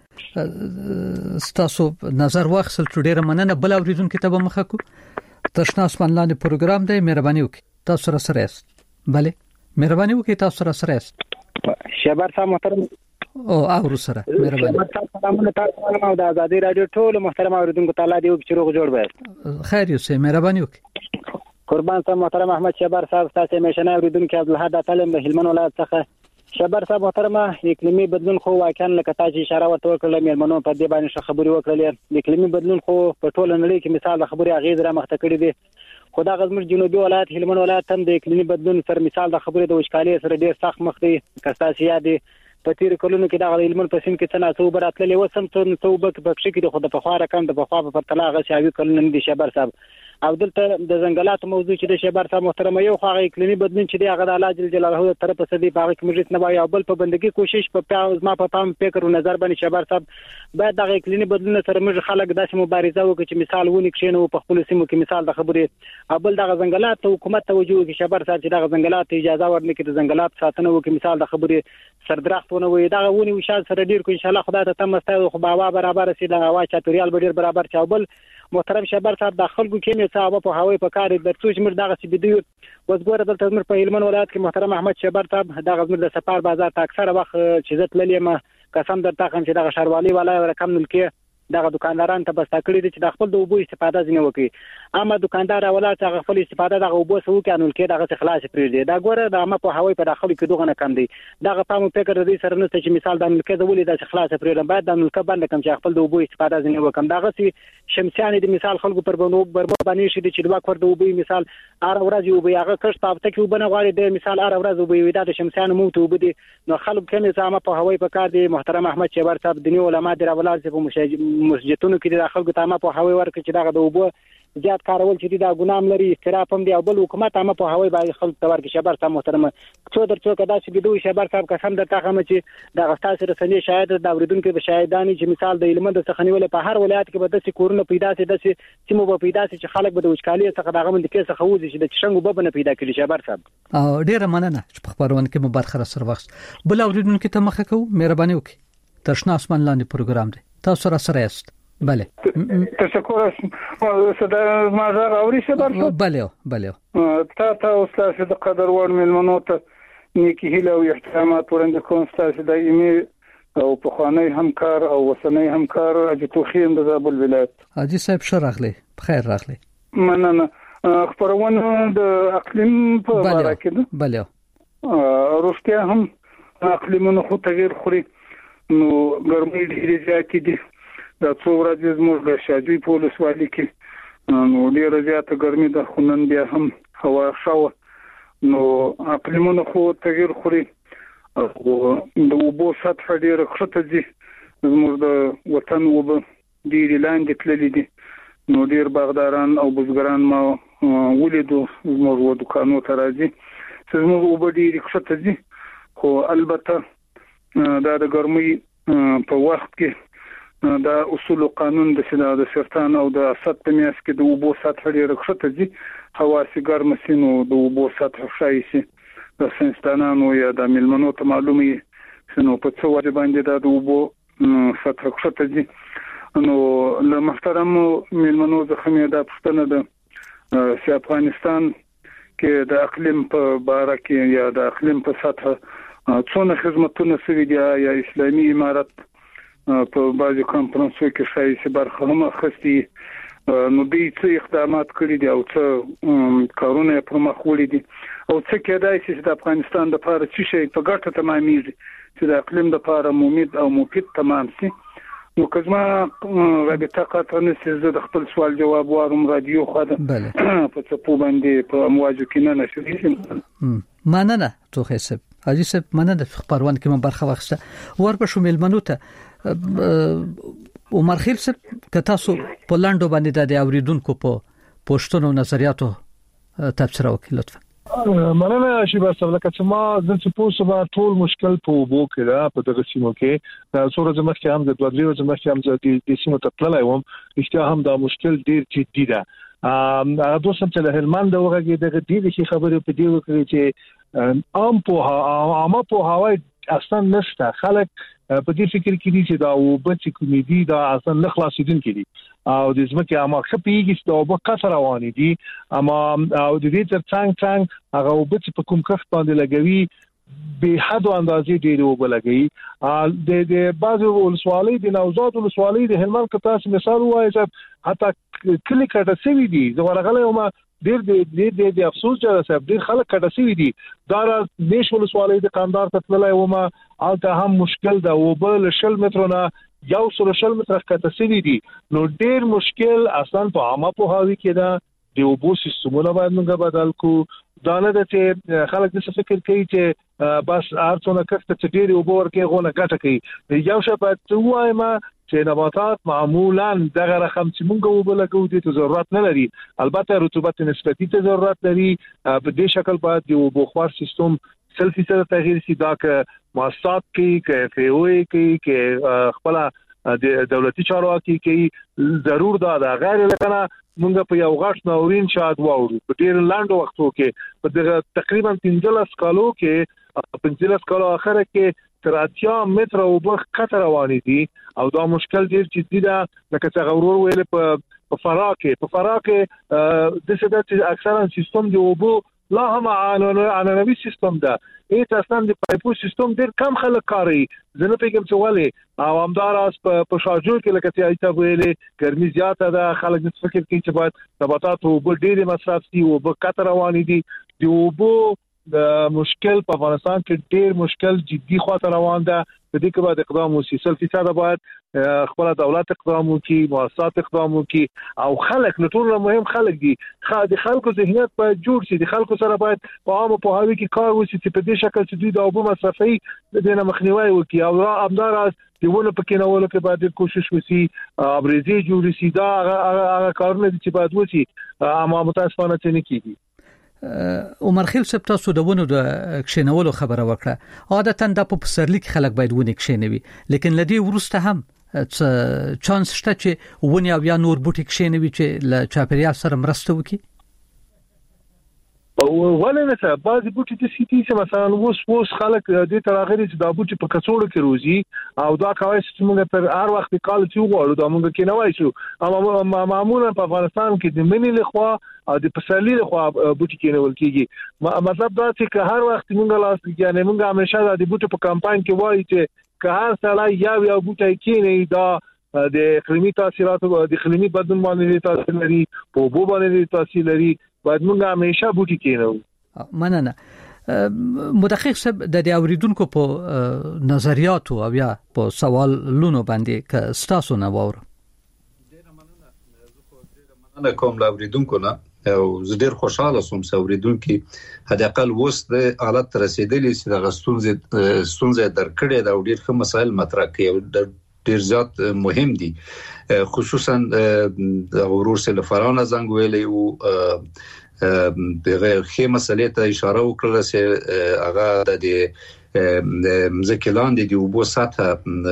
ستاسو نظر واخصل ډیره مننه بل اوریدونکو ته به مخه کو تشنا اسمان لاندې پروګرام دی مهرباني وکړئ تاسو سره است bale مهرباني وکړئ تاسو سره است شهبر صاحب محترم او اورو سره مهرباني سلامونه تاسو ته د آزادۍ رادیو ټول محترم اوریدونکو تعالی دی چې روغ جوړ وي خیر یوسف مهرباني وکړئ قربان صاحب محترم احمد شهبر صاحب تاسو میشنه اوریدونکو عبدالحد تعلیم د هلمند ولایت څخه شهبر صاحب محترم اقلیمی بدلون خو واقعا لکه تاسو اشاره وکړه مېرمنو په دې باندې خبري وکړلې اقلیمی بدلون خو په ټول نړۍ کې مثال د خبري اغیز را مخته کړی دی خو دا غزمر جنوبي ولایت هلمند ولایت هم د اقلیمی بدلون سره مثال د خبري د وشکالي سره ډیر سخت مخ دی کستاسي یادي په تیر کلونو کې د هلمند په سیم کې څنګه څو براتلې وسم څو بک بخښ کې د خود په خوا رقم د په خوا په تلاغه شاوي کلون دي شهبر صاحب او دلته د ځنګلاتو موضوع چې د شهبر صاحب محترم یو خو اقلیمی بدلون چې دی هغه د الله جل جلاله تر په سدي باغ کې مجلس نه وای او بل په بندګي کوشش په پیاز ما په پام فکر او نظر باندې شهبر صاحب باید د اقلیمی بدلون سره موږ خلک داسې مبارزه وکړي چې مثال ونی کښینو په خپل سیمو کې مثال د خبرې او بل د ځنګلات حکومت توجه کوي شهبر صاحب چې د ځنګلات اجازه ورنکړي د ځنګلات ساتنه وکړي مثال د خبرې سردرختونه وي دا ونی وشال سره ډیر کو ان شاء الله خدای ته تمسته خو باوا برابر سي د هوا چاپیریال ډیر برابر چاوبل محترم شهبر صاحب د خلکو کې مې صاحب په هوای په کار د څو مر دغه سي بده وزګور دلته مر په هلمند ولایت کې محترم احمد شهبر صاحب دغه مر د سفر بازار ته اکثره وخت چې زت للی ما قسم درته کوم چې دغه شروالي ولای رقم نل کې دغه دکانداران ته بس تکړی دي چې د خپل د وبو استفاده ځنه وکړي اما دکاندار ولایت هغه خپل استفاده دغه وبو سو کې انول کې دغه خلاص پریږدي دا ګوره د اما په هوای په داخلي کې دغه نه کم دي دغه پام فکر د دې سره نشته چې مثال د انول کې د ولې د خلاص پریږدم باید د انول کې باندې کم چې خپل د وبو استفاده ځنه وکم دغه سي شمسیان د مثال خلکو پر باندې شي چې د واکور د وبو مثال ار ورځ وبو هغه کښ پافته کې وبنه غواړي د مثال ار ورځ وبو دا د شمسیان موته وبدي نو خلکو کې نظام په هوای په کار دي محترم احمد شهبر صاحب دني علما د راولات په مسجدونو کې د خلکو ته ما په هوای ورکړي چې دغه د وبو زیات کارول چې دا ګنام لري استراف هم دی او بل حکومت هم په هوای باندې خلک ته ورکړي شهبر صاحب محترم څو درڅو کدا چې بده شهبر صاحب قسم درته کوم چې د غستاسو رسنۍ شاید د اوریدونکو به شاهدانی چې مثال د علم د څخنیول په هر ولایت کې به د کورونه پیدا سي د سیمو به پیدا سي چې خلک به د وچکالي څخه دغه من د کیسه خوځي چې د چشنګو به نه پیدا کړي شهبر صاحب او ډیره مننه چې په خبرونه کې مبارخه سره وخت بل اوریدونکو ته مخه کو مهرباني وکړئ تشنا اسمان لاندې پروګرام دی تاسو سره است بله تشکر صدا ما زه اوري شهبر صاحب بله تا استاد د قدر ور ملمنو ته نیکی هیله او احترامات ورنده کوم استاد د ایمي او په خوانی همکار او وسنی همکار اجتو خیم د زابل ولایت حاجی صاحب شرغلی بخیر راغلی مننه خبرونه د اقلیم په اړه کې بله روسیا هم اقلیمونو خو تغیر خوري نو ګرمي ډیره زیاتې دي دا څو ورځې زموږ د شاجوی پولیس والی کې نو ډیره زیاته ګرمي ده خو نن بیا هم هوا شاوه نو اقلیمونو خو تغیر خوري او د وبو سطح ډیره کښته دي زموږ د وطن وبو ډیره لاندې تللي دي نو ډیر باغداران او بزګران ما ولیدو زموږ دکانو ته راځي چې زموږ وبو ډیره کښته دي خو البته دا د ګرمي په وخت کې دا اصول قانون د سرطان او د اسد په میاس کې د وبو سطح ډیره کښته دي هوا سي ګرم سينو د وبو سطح شایسي د سنستانانو یا د ملمنو ته معلومي شنو په څو وجه باندې د وبو سطح کښته دي نو له محترم ملمنو زخمه د پښتنه د افغانستان کې د اقلیم په باره کې یا د اقلیم په سطح څونه خدماتونه سوي دي یا اسلامي امارت په بعضي کانفرنسو کې شایسته برخه هم اخستي نو دوی څه اقدامات کړی دي او څه کارونه پر مخ وړي دي او څه کېدای شي چې د افغانستان د لپاره چې شي په ګټه تمامېږي چې د اقلیم لپاره مفید تمام شي. نو کزما رابطه قطع نشي زه د خپل سوال جواب وارم رادیو خاطر په څپو باندې په امواجو کې نه نشي. مننه تو حساب حاجی صاحب مننه د خبرونه کې من برخه واخسته ور په شمول منو ته عمر خیل صاحب که تاسو په لاندو باندې د اوریدونکو په پوښتنو نظریاتو تبصره وکړئ لطفا. مننه شیبا صاحب لکه چې ما د سپوږ ټول مشکل په وبو کې دا په دغه سیمو کې دا څوره زموږ کې هم د دوه درې زموږ کې هم د سیمو ته تللی وم اشتیا هم دا مشکل ډیر جدي ده. هغه دوسم چې له هلمند دغه دغه دې خبرې په دې وکړي چې عام په هواي اصلا نشته خلک په دې فکر کې دي چې دا وبچ کومېدي دا اصلا نه خلاصیدون کې دي او د زمکه اما خپيږي چې دا وبکه سره روانې دي اما او د دې تر څنګ هغه وبچ په کوم کښت باندې لګوي به حد اندازې ډېر وبلګي د بعضو ولسوالۍ د نوزاد ولسوالۍ د هلمند کتاس مثال وایي چې حتی کلی کټه سوي دي زه ورغله ما ډېر افسوس چې صاحب ډېر خلک کټه سوي دي دا نش ولسوالۍ د قاندار ته تللی و ما الته هم مشکل ده وبل شل مترونه یو سره شل متر کټه سوي دي نو ډېر مشکل اصلا په عامه په هاوی کې ده د وبو سیستمونه باید موږ بدل کو دا نه ده چې خلک د فکر کوي چې بس ارڅونه کښته چې ډېر وبو ورکه غونه ګټه کوي یو شپه وایم چې نباتات معمولا دغه رقم چې موږ وبلګو دي ته ضرورت نه لري البته رطوبت نسبتي ته ضرورت لري په دې شکل باید د وبو خوار سیستم سلفي سره تغییر شي دا که مؤسسات کې فیوي کې خپل د دولتي چارواکي کې ضرور دا غیر لکنه موږ په یو غاښ ناورین شاد واورو په ډیر لاندو وختو کې په دغه تقریبا 15 کالو کې 15 کالو اخره کې تر 80 متر او بخ کتر روانې دي او دا مشکل ډیر جدي ده لکه څنګه غرور ویل په فراکه د څه د اکثرا سیستم دی وبو لا هم عنعنوي سیستم ده ایت اصلا د پایپو سیستم ډیر کم خلک کاری زنه پیګم چې ولې او همدار اس په شاجور کې لکه چې ایت ویلې ګرمي زیاته ده خلک د فکر کوي چې باید نباتات او ډیر مصرف دي او په کتر روانې دي دی وبو د مشکل په افغانستان کې ډیر مشکل جدي خاطر روان ده په دې کې باید اقدام وشي 100% باید خپل دولت اقدام وکړي مؤسسات اقدام وکړي او خلک نو ټول مهم خلک دي د خلکو ذهنیت باید جوړ شي د خلکو سره باید په عامه په هاوی کې کار وشي چې په دې شکل چې دوی د اوبو مصرفي د دې مخنیوي وکړي او همدار دیونه پکې نه ولکه باید کوشش وشي ابرزي جوړ شي دا هغه کارونه چې باید وشي اما متاسفانه چې نه کیږي. عمر خیل صاحب تاسو دونه د کښینولو خبره وکړه عادتاً د په پسرلی کې خلک باید ونه کښینوي لیکن لدی ورسته هم چانس شته چې ونه او یا نور بوټي کښینوي چې ل چاپیریال سره مرسته وکړي ولې نه بعضی بوټي د سیټي چې مثلا اوس خلک د تراغري چې د بوټي په کڅوړو کې روزي او دا کوي چې موږ پر هر وخت کال چې وګورو دا موږ کې نه وای شو اما معمولا په افغانستان کې د منی لخوا او د پسرلی لخوا بوټي کې نه ول کېږي مطلب دا چې هر وخت موږ لاس یعنی موږ همیشه د بوټي په کمپاین کې وایي چې که هر سړی یو بوټي کې نه دا د اقلیمي تاثیراتو د اقلیمي بدلون باندې تاثیر لري په وبو باندې تاثیر لري باید موږ همیشه بوټي کېنو. مننه مدقق صاحب د اوریدونکو په نظریاتو او یا په سوالونو باندې ک ستاسو نه وور مننه کوم لا اوریدونکو نه او زه ډیر خوشاله سوم چې اوریدونکو هدا اقل وست د حالت رسیدلې چې د غستونزه درکړې دا ډیر ښه مسایل مطرح کوي ډیر زیات مهم دي خصوصا د ورور سره فرانه زنګ ویلې او دغه خې مسلې ته اشاره وکړه چې هغه د مزکلان دی وبو ساته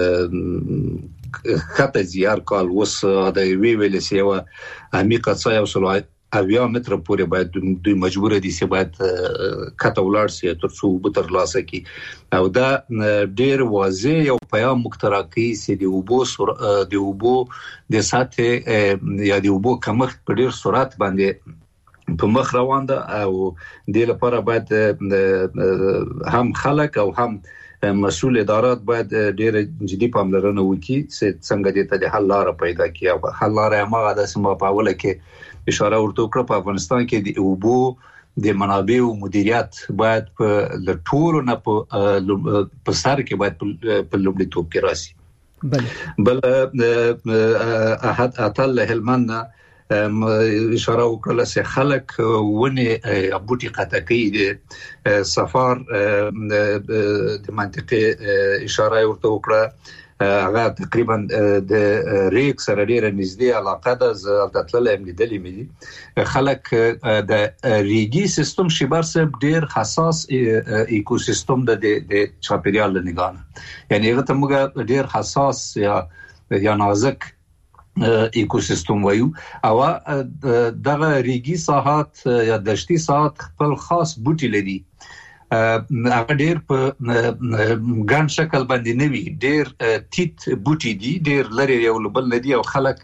خطه زیار کال وس د ویل سي او امریکا څا یو سلوای اویا متر پورې باید دوی مجبور دي چې باید کته ولاړ شي تر څو بتر لاسه کی او دا ډیر واضح یو پیغام مخترقي چې دی وبو د ساته یا دی وبو کمښت په ډیر سرعت باندې په مخ روان ده او د لپاره باید هم خلک او هم مسؤل ادارات باید ډیر جدي پاملرنه وکړي چې څنګه دې ته د حل لار پیدا کړي او حل لار هغه د سم په اوله کې اشاره ورته وکړه په افغانستان کې د اوبو د منابعو مدیریت باید په ټولو نه په سر کې باید په لومړیتوب کې راشي. بل احد اتل هلمند اشاره وکړه چې خلک ونه بوټي قطعي د سفر د منطقه اشاره ورته وکړه. هغه تقریبا د ریک سره ډیره نږدې علاقه ده. زه تطلل املیدلې مې خلک د ریګي سیستم شیبر سب ډیر حساس ایکوسیستم د چاپیریال لنګانه، یعنی هغه ته موږ ډیر حساس یا نازک ایکوسیستم وایو. او دغه ریګي ساحات یا دشتي ساحات خپل خاص بوټي لري. هغه ډیر په ګڼ شکل باندې نوي ډیر تیت بوټي دي، ډیر لري یو بل ندي، او خلک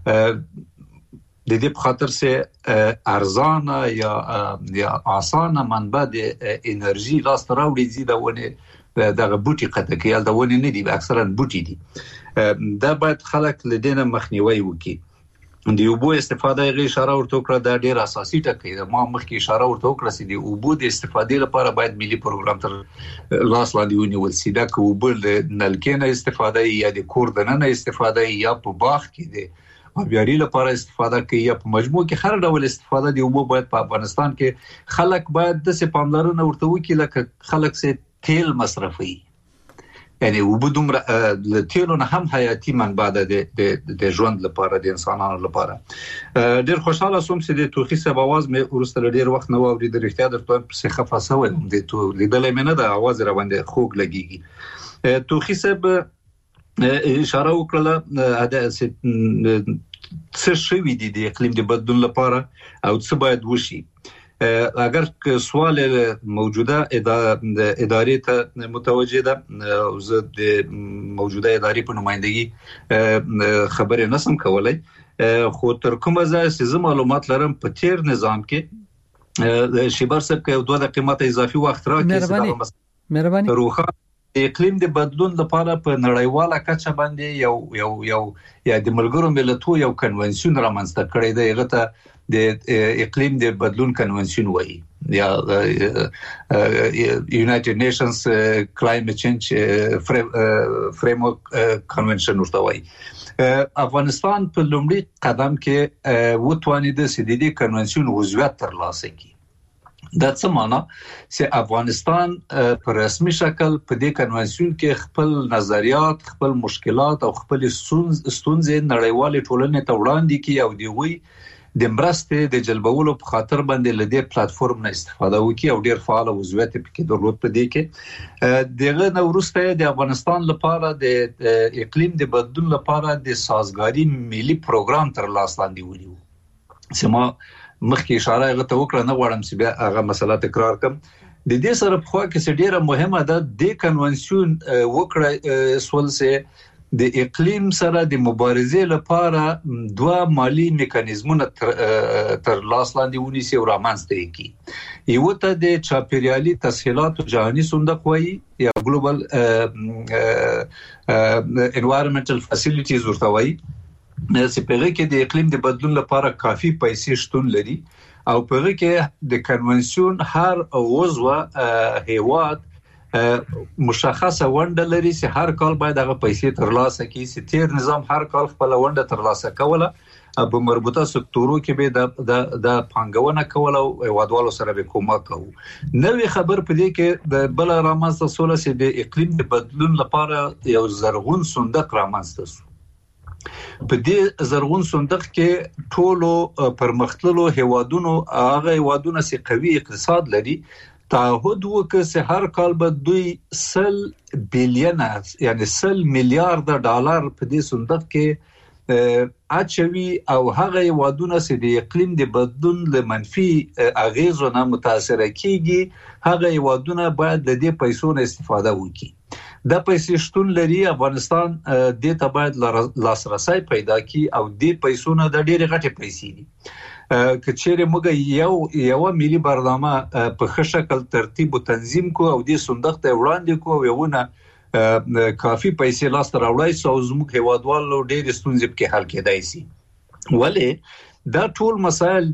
د دې په خاطر سه ارزانه یا آسانه منبع د انرژي لاس راوړي دي. دا ونه دغه بوټي قطع کېل دا ونه نه دي، اکثرا بوټي دي. دا باید خلک لدینه مخنیوي وکړي. د اوبو استفاده غي اشاره ورته کړه، دا ډیر اساسي ټکی ده. ما مخکې اشاره ورته کړه چې د اوبو د استفادې لپاره باید ملي پروګرام تر لاس لاندې ونیول شي. دا که اوبو د نلکې نه استفاده یا د کور دننه استفاده یا په باغ کې د آبیاري لپاره استفاده کوي یا په مجموع کې هر ډول استفاده د اوبو باید په افغانستان کې خلک باید د څه پاملرنه ورته وکړي، لکه خلک سه تیل مصرفي، یعنی اوبو دومره د تیلو نه هم حیاتي منبع ده د ژوند لپاره د انسانانو لپاره. ډیر خوشاله سوم چې د توخي سبا आवाज مې ورسره ډیر وخت نه واوري. د رښتیا درته په خفه سوې د تو لیدلې مې نه د आवाज را باندې خوګ لګيږي. توخي سب اشاره وکړه اده څه شوي دي د اقلیم د بدلون لپاره او څه باید وشي. اگر سوال موجوده ادارې ته متوجه ده، زه د موجوده ادارې په نمائندګي خبرې نسم کولای، خو تر کومه ځای چې معلومات لرم په تیر نظام کې شیبر صاحب کې دوه د قیمت اضافي وخت راکړي. مهرباني روخه اقلیم د بدلون لپاره په نړیواله کچه باندې یو یا د ملګرو ملتونو یو کنونسیون رامنځته کړی دی. هغه ته د اقلیم د بدلون کنونسیون وایي یا یونایټډ نیشنز کلایمټ چینج فریم ورک کنونشن ورته وایي. افغانستان په لومړي قدم کې وتوانید چې د دې کنونسیون عضویت ترلاسه کړي. دا څه معنی چې افغانستان په رسمي شکل په دې کنونسیون کې خپل نظریات، خپل مشکلات او خپل ستونزې نړیوالې ټولنې ته وړاندې کوي او دوی د مرستې د جلبولو په خاطر باندې لدې پلیټفارم نه استفاده وکړي او ډیر فعال عضویت پکې درلود. په دې کې دغه نو وروسته د افغانستان لپاره د اقلیم د بدلون لپاره د سازګاری ملي پروګرام تر لاس لاندې ونیو. سما مخکې اشاره غته وکړه، نه غواړم چې بیا هغه مسله تکرار کړم. د دې سره په خوا کې ډیره مهمه ده د کنونسیون وکړه سول سه د اقلیم سره د مبارزې لپاره دوه مالی میکانیزمونه تر لاس لاندې ونیسي او رامنځته کړي. یو ته د چاپیریالي تسهیلات جهاني صندوق وایي یا ګلوبل انوایرنمنټل فاسیلیټیز ورته وایي، چې په هغه کې د اقلیم د بدلون لپاره کافي پیسې شتون لري او په هغه کې د کنونسیون هر عضو هیواد مشخصه ونډه لري چې هر کال باید هغه پیسې ترلاسه کړي. چې تیر نظام هر کال خپل ونډه ترلاسه کوله، په مربوطه سکتورو کې به د پانګونه کول او هیوادوالو سره به کومک کوو. نوې خبر په دې کې د بل رامنځته سول چې د اقلیم د بدلون لپاره یو زرغون صندوق رامنځته شو. په دې زرغون صندوق کې ټولو پرمختللو هیوادونو هغه هیوادونه چې قوي اقتصاد لري تعهد وکړ چې هر کال به دوی 100 بلین یعنی 100 میلیارډ ډالر په دې صندوق کې اچوي او هغه هیوادونه چې د اقلیم د بدلون له منفي اغیزو نه متاثر کیږي هغه هیوادونه باید د دې پیسو نه استفاده وکړي. دا پیسې شتون لري، افغانستان د ته باید لاسرسي پیدا کړي او د پیسو نه د ډېر غټه پیسې دي. کچېره موږ یو ملي برنامه په ښه شکل ترتیب او تنظیم کو او د صندوق ته وړاندې کو یوونه کافي پیسې لاس ته راوړای سو زموږ هیوادوالو ډېر ستونزې په حل کېدای شي. ولې دا ټول مسایل د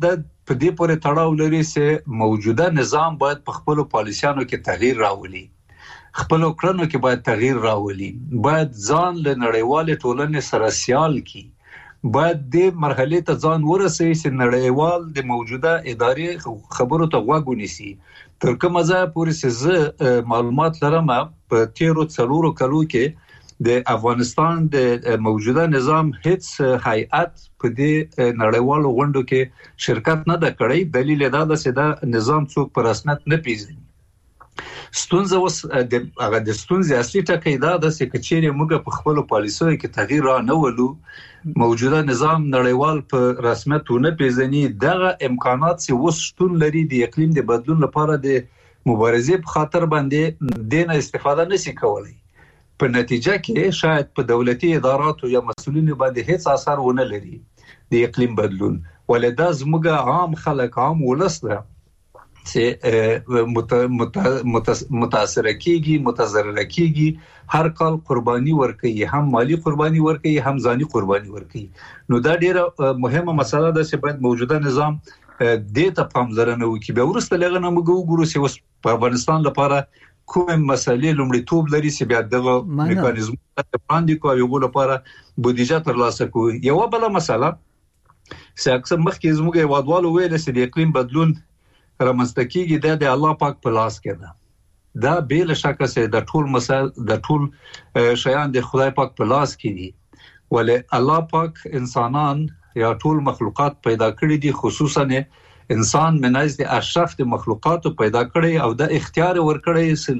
په دې پورې تړاو لري چې موجوده نظام باید په خپل پالیسیانو کې تغییر راولي، خپل کړنو کې باید تغییر راولي، باید ځان له نړیوال ټولنې سره سیال کی، باید د مرحله ته ځان ورسوي چې نړیوال د موجوده ادارې خبرو ته غوږ ونیسي. تر کومه ځایه پورې چې زه معلومات لرم په تیرو 4 کلو کې د افغانستان د موجوده نظام هیڅ هیئت په دې نړیوالو غونډو کې شرکت نه ده کړی. دلیل دا ده چې دا نظام څوک په رسمیت نه پیژني. ستونزه اوس د ستونزې اصلي ټکی دا ده چې کچېرې موږ په خپل پالیسیو کې تغییر را نه ولو، موجوده نظام نړیوال په رسمیت نه پیژني، دغه امکانات چې اوس شتون لري د اقلیم د بدلون لپاره د مبارزې په خاطر باندې دینه استفاده نشي کولای. په نتیجه کې شاید په دولتي اداراتو یا مسؤلینو باندې هیڅ اثر ونه لري د اقلیم بدلون، ولدا زموږ عام خلک عام ولس ده چې متاثر کیږي، متضرر کیږي، هر کال قرباني ورکوي، هم مالی قرباني ورکوي، هم ځاني قرباني ورکوي. نو دا ډیره مهمه مسله ده چې باید موجوده نظام دې ته پاملرنه وکړي. به ورسته لغه نه موږ وګورو چې اوس په افغانستان لپاره کوم مسلې لومړیتوب لري چې بیا دغه میکانیزم باندې کوي یو لپاره بودیجه ترلاسه کوي. یو بل مسله چې اکثر مخکې زموږ هیوادوالو ویل چې د اقلیم بدلون رامنځته کیږي د الله پاک په لاس کې ده. دا به له شکه چې د ټول مسل د ټول شیان د خدای پاک په لاس کې دي، ولې الله پاک انسانان یا ټول مخلوقات پیدا کړی دي، خصوصا انسان منځ د اشرف د مخلوقاتو پیدا کړی او د اختیار ورکړی چې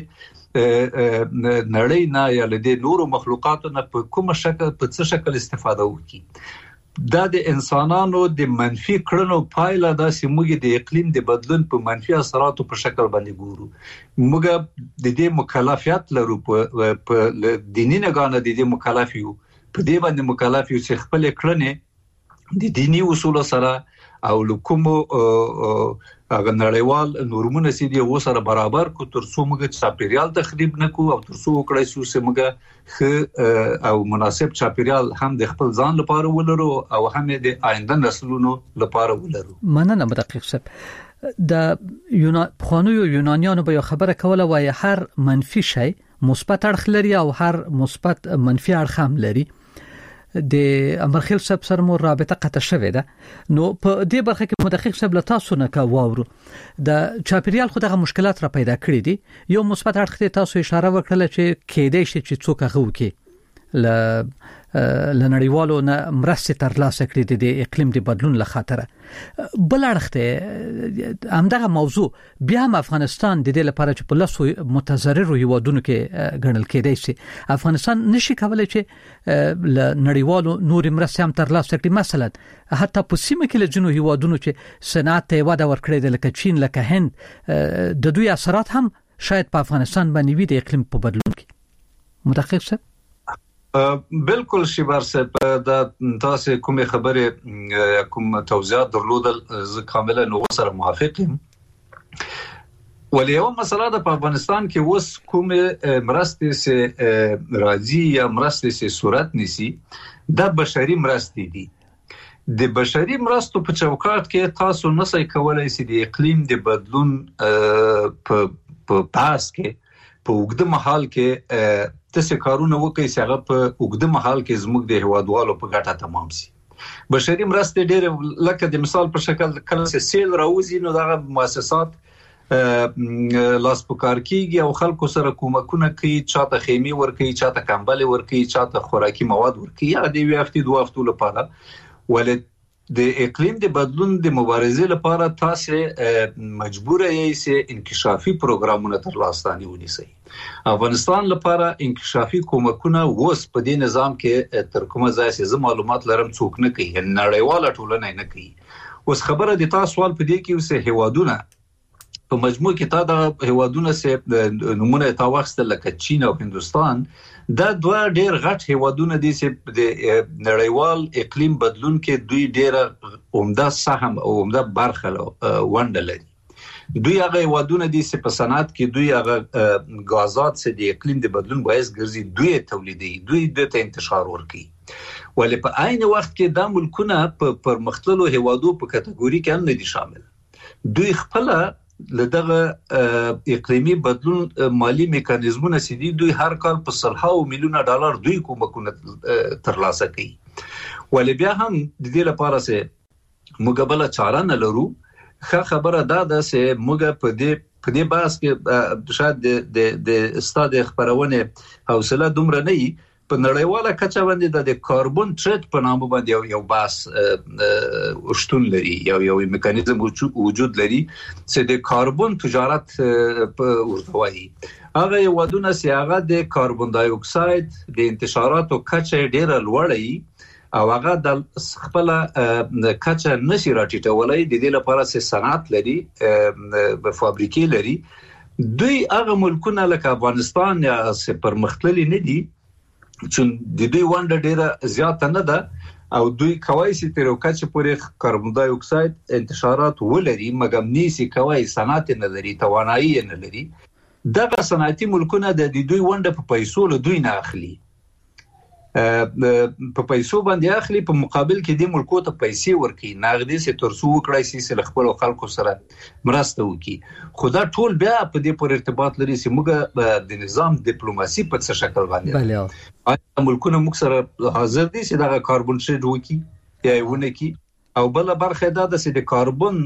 لدی نړۍ نه یا لدی نورو مخلوقاتو نه په کوم شکل په څه شکل استفاده وکړي. دا د انسانانو د منفي کړنو پایله ده چې موږ د اقلیم د بدلون په منفي اثراتو په شکل باندې ګورو. موږ د دې مکلفیت لرو، په دیني نگاه د دې مکلف یو، په دې باندې مکلف یو چې خپل کړنې د دینی اصول سره او لکومو نړیوال نورمونه سي دي و سره برابر کو، ترڅو موږ چاپیریال تخریب نکو او ترڅو وکړای شو چې موږ او مناسب چاپیریال هم د خپل ځان لپاره ولرو او هم د آینده نسلونو لپاره ولرو. مننه مدقق صاحب. د پخوانیو یونانیانو به خبره کوله وای هر منفي شی مثبت اړخ لري او هر مثبت منفي اړخ هم لري. د امرخیل صاحب سره مو رابطه قطع شوه ده. نو په دې برخه کې مدقق صاحب له تاسو نه کا واورو د چاپیریال خو دغه مشکلات را پیدا کړی دي. یو مثبت اړخ ته تاسو اشاره وکړه چې کېدای شي چې څوک هغه وکي لنړیوالو نه مرسته ترلاسه کړي د اقلیم د بدلون لخاطر. بل اړخ ته همدغه موضوع بیا هم افغانستان د دې لپاره چې په لاسو متضرر هیوادونو کې ګڼل کېدای شي، افغانستان نشي کولای چې لنړیوالو نور مرسته هم ترلاسه کړي. مثلا حتی په سیمه کې له جنو هیوادونو چې صنعت ته وده ورکړي د لکه چین، لکه هند، د دوی اثرات هم شاید په افغانستان باندې وي د اقلیم په بدلون کې. مدقق صاحب بالکل شیبر صاحب د تاسو کومه خبره کوم توضیحات درلودل زه کاملا نو سره موافق یم. ولې یو مسله د افغانستان کې اوس کومه مرستې سه راځي یا مرستې سه صورت نسی د بشري مرستې دي. د بشري مرستو په چوکاټ کې تاسو نسئ کولای سئ د اقلیم د بدلون په پاس کې په وګړه محل کې تاسو کارونه وکړئ چې هغه په وګړه محل کې زموږ د هوادوالو په ګټه تمام شي. بشري مرستې ډېر لکه د مثال په شکل کله چې سیل راوځي نو دغه مؤسسات لاس پکار کیږي او خلکو سره کومکونه کوي، چاته خیمه ورکوي، چاته کمبل ورکوي، چاته خوراکي مواد ورکوي، یا د یو هفته دوه هفتو لپاره. ولې د اقلیم د بدلون د مبارزې لپاره تاسو مجبور یې چې انکشافي پروګرامونه ترلاسه ونیسئ. افغانستان لپاره انکشافي کومکونه وس په دې نظام کې تر کومه ځای چې معلومات لرم څوک نه کوي، نړیواله ټولنه نه کوي. اوس خبره د تاسو سوال په دې کې وسه هوادونه په مجموع کې تا د هوادونه سه نمونه تا واخستل لکه چین او هندستان، دا دوه ډېر غټ هوادونه دي چې د نړیوال اقلیم بدلون کې دوی ډېر عمده سهم او عمده برخه ونډه لري. دوی هغه هوادونه دي چې په صنعت کې دوی هغه غازات چې د اقلیم د بدلون باعث ګرځي دوی تولیدي، دوی د انتشار ورکي. ولې په عین وخت کې د ملکونه په مختلفو هیوادو په کټګوري کې هم نه دي شامل. دوی خپل لدغه اقلیمی بدلون مالی میکانیزمونه سدي دوی هر کال په $100 ملیون دوی کومکونه ترلاسه کوي. ولې بیا هم د دې لپاره سه مقابله چاره نه لرو. خبره ده چې موږ په دې باس کې شاید د استاد خبرونه حوصله دومره نه وي. په نړیواله کچه باندې د کاربن ټریډ په نامه باندې یو باس شتون لري، یو میکانیزم وجود لري چې د کاربن تجارت ورته وایي. هغه ودونه چې هغه د کاربن دای اکساید د انتشاراتو کچه ډیره لوړه او هغه د خپل کچه نشي راټیټولای. د دې لپاره چې صنعت لري، په فابریکې لري. دوی هغه ملکونه لکه افغانستان یا پرمختللي نه دي چې د دوی ونده ډیره زیاته نه ده او دوی کوي چې تر وکړي پورې کاربن دای اکساید انتشارات ولري، مګر نيسي کوي صنعت نه لري، توانایي نه لري. دغه صنعتي ملکونه د دوی ونده په پیسو له دوی نه اخلي، په پیسو باندې اخلي، په مقابل کې د ملکو ته پیسې ورکي، ناغدي سي ترسو وکړای سي خپل خلکو سره مرسته وکي. خدا ټول بیا په دې پر ارتباط لري چې موږ د نظام ډیپلوماسي په څه شکل باندې ملکونه موږ سره حاضر دي چې دا کاربن ټریډ وکي یا ونه کی. او بل برخه دا د سې د کاربن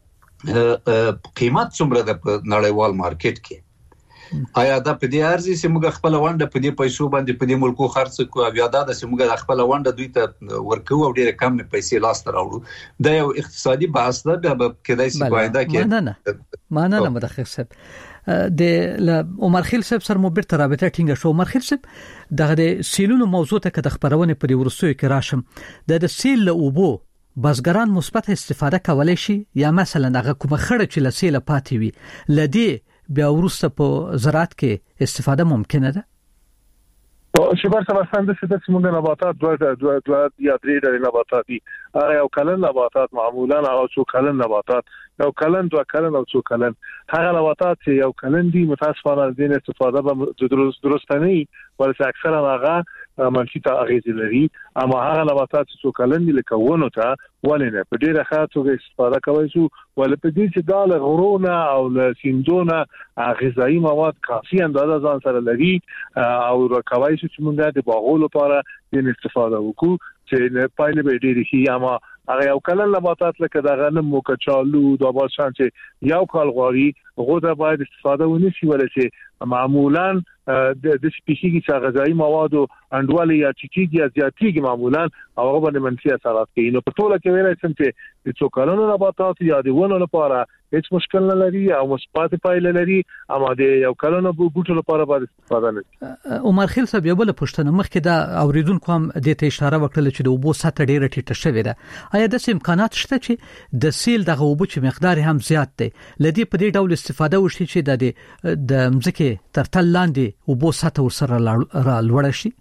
قیمت څومره د نړیوال مارکیټ کې. آیا دا په دې ارزي چې موږ خپل ونده په دې پیسو باندې په دې ملکو خرڅ کوو، بیا دا چې موږ خپل ونده دوی ته ورکو او ډېر کم پیسې لاس ته راوړو؟ دا یو اقتصادي بحث ده. بیا به کېدای شي باید کې معنا مدخل صاحب د عمر خیل صاحب سره مو بیرته رابطه ټینګه شو. عمر خیل صاحب دغه سیلونو موضوع ته د خبرونه پر ورسوي کې راشم. د سیل له اوبو بزګران مثبت استفاده کولای شي یا مثلا هغه کومه خړه چې له سیل پاتې وي لدی بیا ورسته په زراعت کې استفاده ممکنه ده؟ شبر سمستان د څه څه موږ نباتات دوه یا درې ډول نباتات دي. هغه یو کلن نباتات معمولا او څو کلن نباتات، یو کلن دوه کلن او څو کلن. هغه نباتات چې یو کلن دي متاسفانه د دې استفاده به درست نه وي، ولې اکثرا هغه منفي اغیز لري. اما هغه نباتات چې څو کلن دي لکه ونه ته ولنه په ډیره ښه توګه استفاده کوي شو، ولې په دې چې دا له غرونه او له سیندونه غذایی مواد کافي اندازه ځان سره لري او راکوي چې موږ د باغونو لپاره د استفاده وکړو چې پایله به ډیره شي. اما هغه یو کلن نباتات لکه د غنم او کچالو دا به شان چې یو کال غوړي غوډه باید استفاده ونشي، ولې چې معمولا د سپیشیږي چې غذایی مواد او انډوالي یا چیکيږي یا زیاتیږي معمولا او هغه باندې منفي اثرات کوي. نو په ټوله کې ویلای شم چې د څو کلونو نباتات یا د ونو لپاره هیڅ مشکل نه لري او مثبت پایله لري، اما د یو کلونو بوټو لپاره باید استفاده نه. عمر خیل صاحب یو بل پښتنه مخکې دا اوریدونکو هم د ته اشاره وکړه چې د اوبو سطح ډیره ټیټه شوې ده. آیا د امکانات شته چې د سیل دغه اوبو چې مقدار هم زیات دی لدی په دې ډول استفاده وشي چې د مځکه تر تل لاندې اوبو سطح ورسره را لوړ شي؟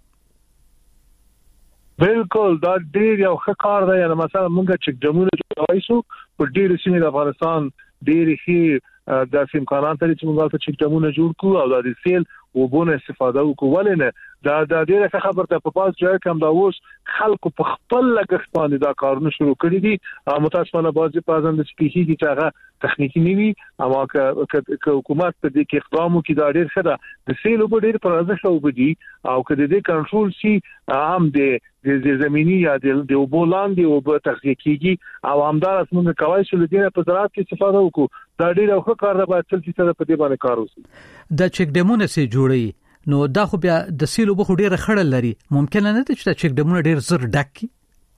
بالکل دا ډیر یو ښه کار دی. یعنی مثلا موږ چې ډمونه جوړوي شو په ډیر سیمې د افغانستان ډیر هي د امکانات لري چې موږ ته چې ډمونه جوړ کړو او د سیل وبونه استفاده وکړو. ولنه دا ډیره ښه خبره ده. په پاس ځای کوم دا اوس خلکو په خپل لګښت باندې دا کارونه شروع کړی دي. متاسفانه بعضی پازند سپیشي چې هغه تخنیکی نیوي، اما که حکومت په دې کې اقدام وکړي دا ډیر ښه ده. د سیل وب ډیر پر ارزښت وبدي او که د دې کنټرول شي هم د زمینی یا د وبولان دی او په تخنیک کېږي او همدار اسمنه کوي چې لدینه په زراعت کې استفاده وکړو. دا ډیر ښه کار ده، باید چې څه په دې باندې کار وشي. د چک ډیمونه سي جوړي نو دا خو بیا د سیلو بخو ډیره خړل لري، ممکن نه ده چې چک ډیمونه ډیر زر ډک کی؟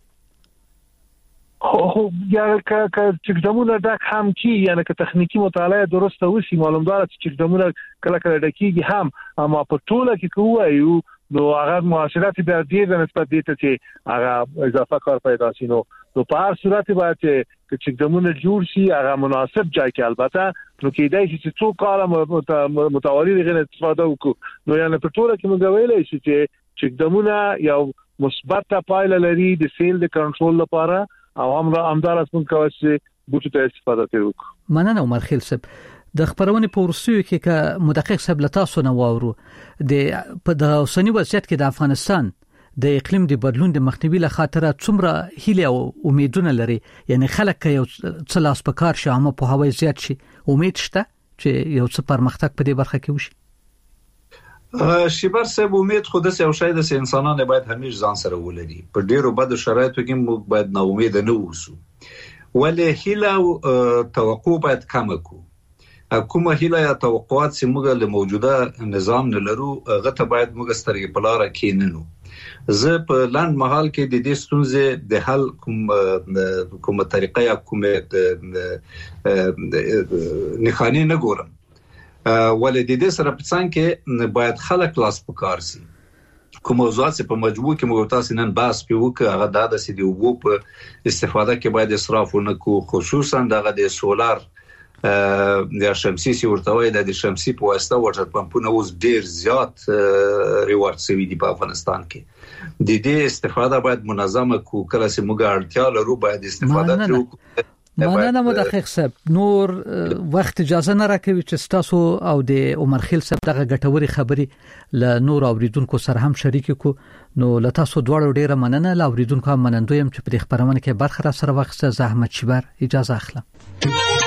خو یا که چک ډیمونه ډک هم کی، یعنی که تخنیکی مطالعه درسته وشي معلومدار چې چک ډیمونه کله کله ډکیږي هم، اما په ټوله کې کوایو نو هغه معاشرت بیا ډیر نسبت دي چې هغه اضافه کار پیدا شي. نو په هر صورت باید چې چک ډیمونه جوړ شي هغه مناسب ځای کې، البته نو کېدای شي چې څو کاله متوالی غیر استفاده وکړو. نو یعنی په ټوله کې موږ ویلای شو چې چک ډیمونه یو مثبت پایله لري د سیل د کنټرول لپاره او همدار اسمن کوي چې بوټو ته استفاده وکړو. مننه عمر خیل صاحب. د خبرونه په ورسوي کې ک مدقق صاحب لتاسو نه واورو د په د اوسنی وضعیت کې د افغانستان د اقلیم د بدلون د مخنیوي لپاره څومره هیله او امیدونه لري؟ یعنی خلک یو څه لاس په کار شي، عامه په هوای زیات شي، امید شته چې یو څه پرمختګ په دې برخه کې وشي؟ شیبر صاحب امید خود سه او شاید سه انسانان باید همیشه ځان سره ولري. په ډیرو بد شرایطو کې موږ باید نا امید نه اوسو، ولې هیله او توقع باید کم کو. کومه هیله یا توقعات چې موږ له موجوده نظام نه لرو هغه ته باید موږ سترګې په لار کې نه نو. زه په لاند محل کې د دې ستونزې د حل کومه طریقه یا کومه نښانې نه ګورم، ولې د دې سره په څنګ کې باید خلک لاس په کار سي. کوم موضوعات په مجموع کې موږ تاسو نن بحث پیوکه هغه د سې دی وګو په استفاده کې باید اسراف ونکو، خصوصا دغه د سولار د شمسي ورتوي د شمسي په واسطه واټر پمپونه اوس ډیر زیات ریوارډ سوي دي په افغانستان کې. د دې استفاده باید منظمه کو، کله چې موږ اړتیا لرو باید استفاده وکړو. مننه مدقق صاحب، نور وخت اجازه نه راکوي چې تاسو او د عمر خیل صاحب دغه ګټوري خبري ل نور اوریدونکو سره هم شریک کو. نو ل تاسو دواړو ډیره مننه، ل اوریدونکو هم منندویم چې په خبرونه کې برخه را سره وخت زحمت شبر اجازه اخلم.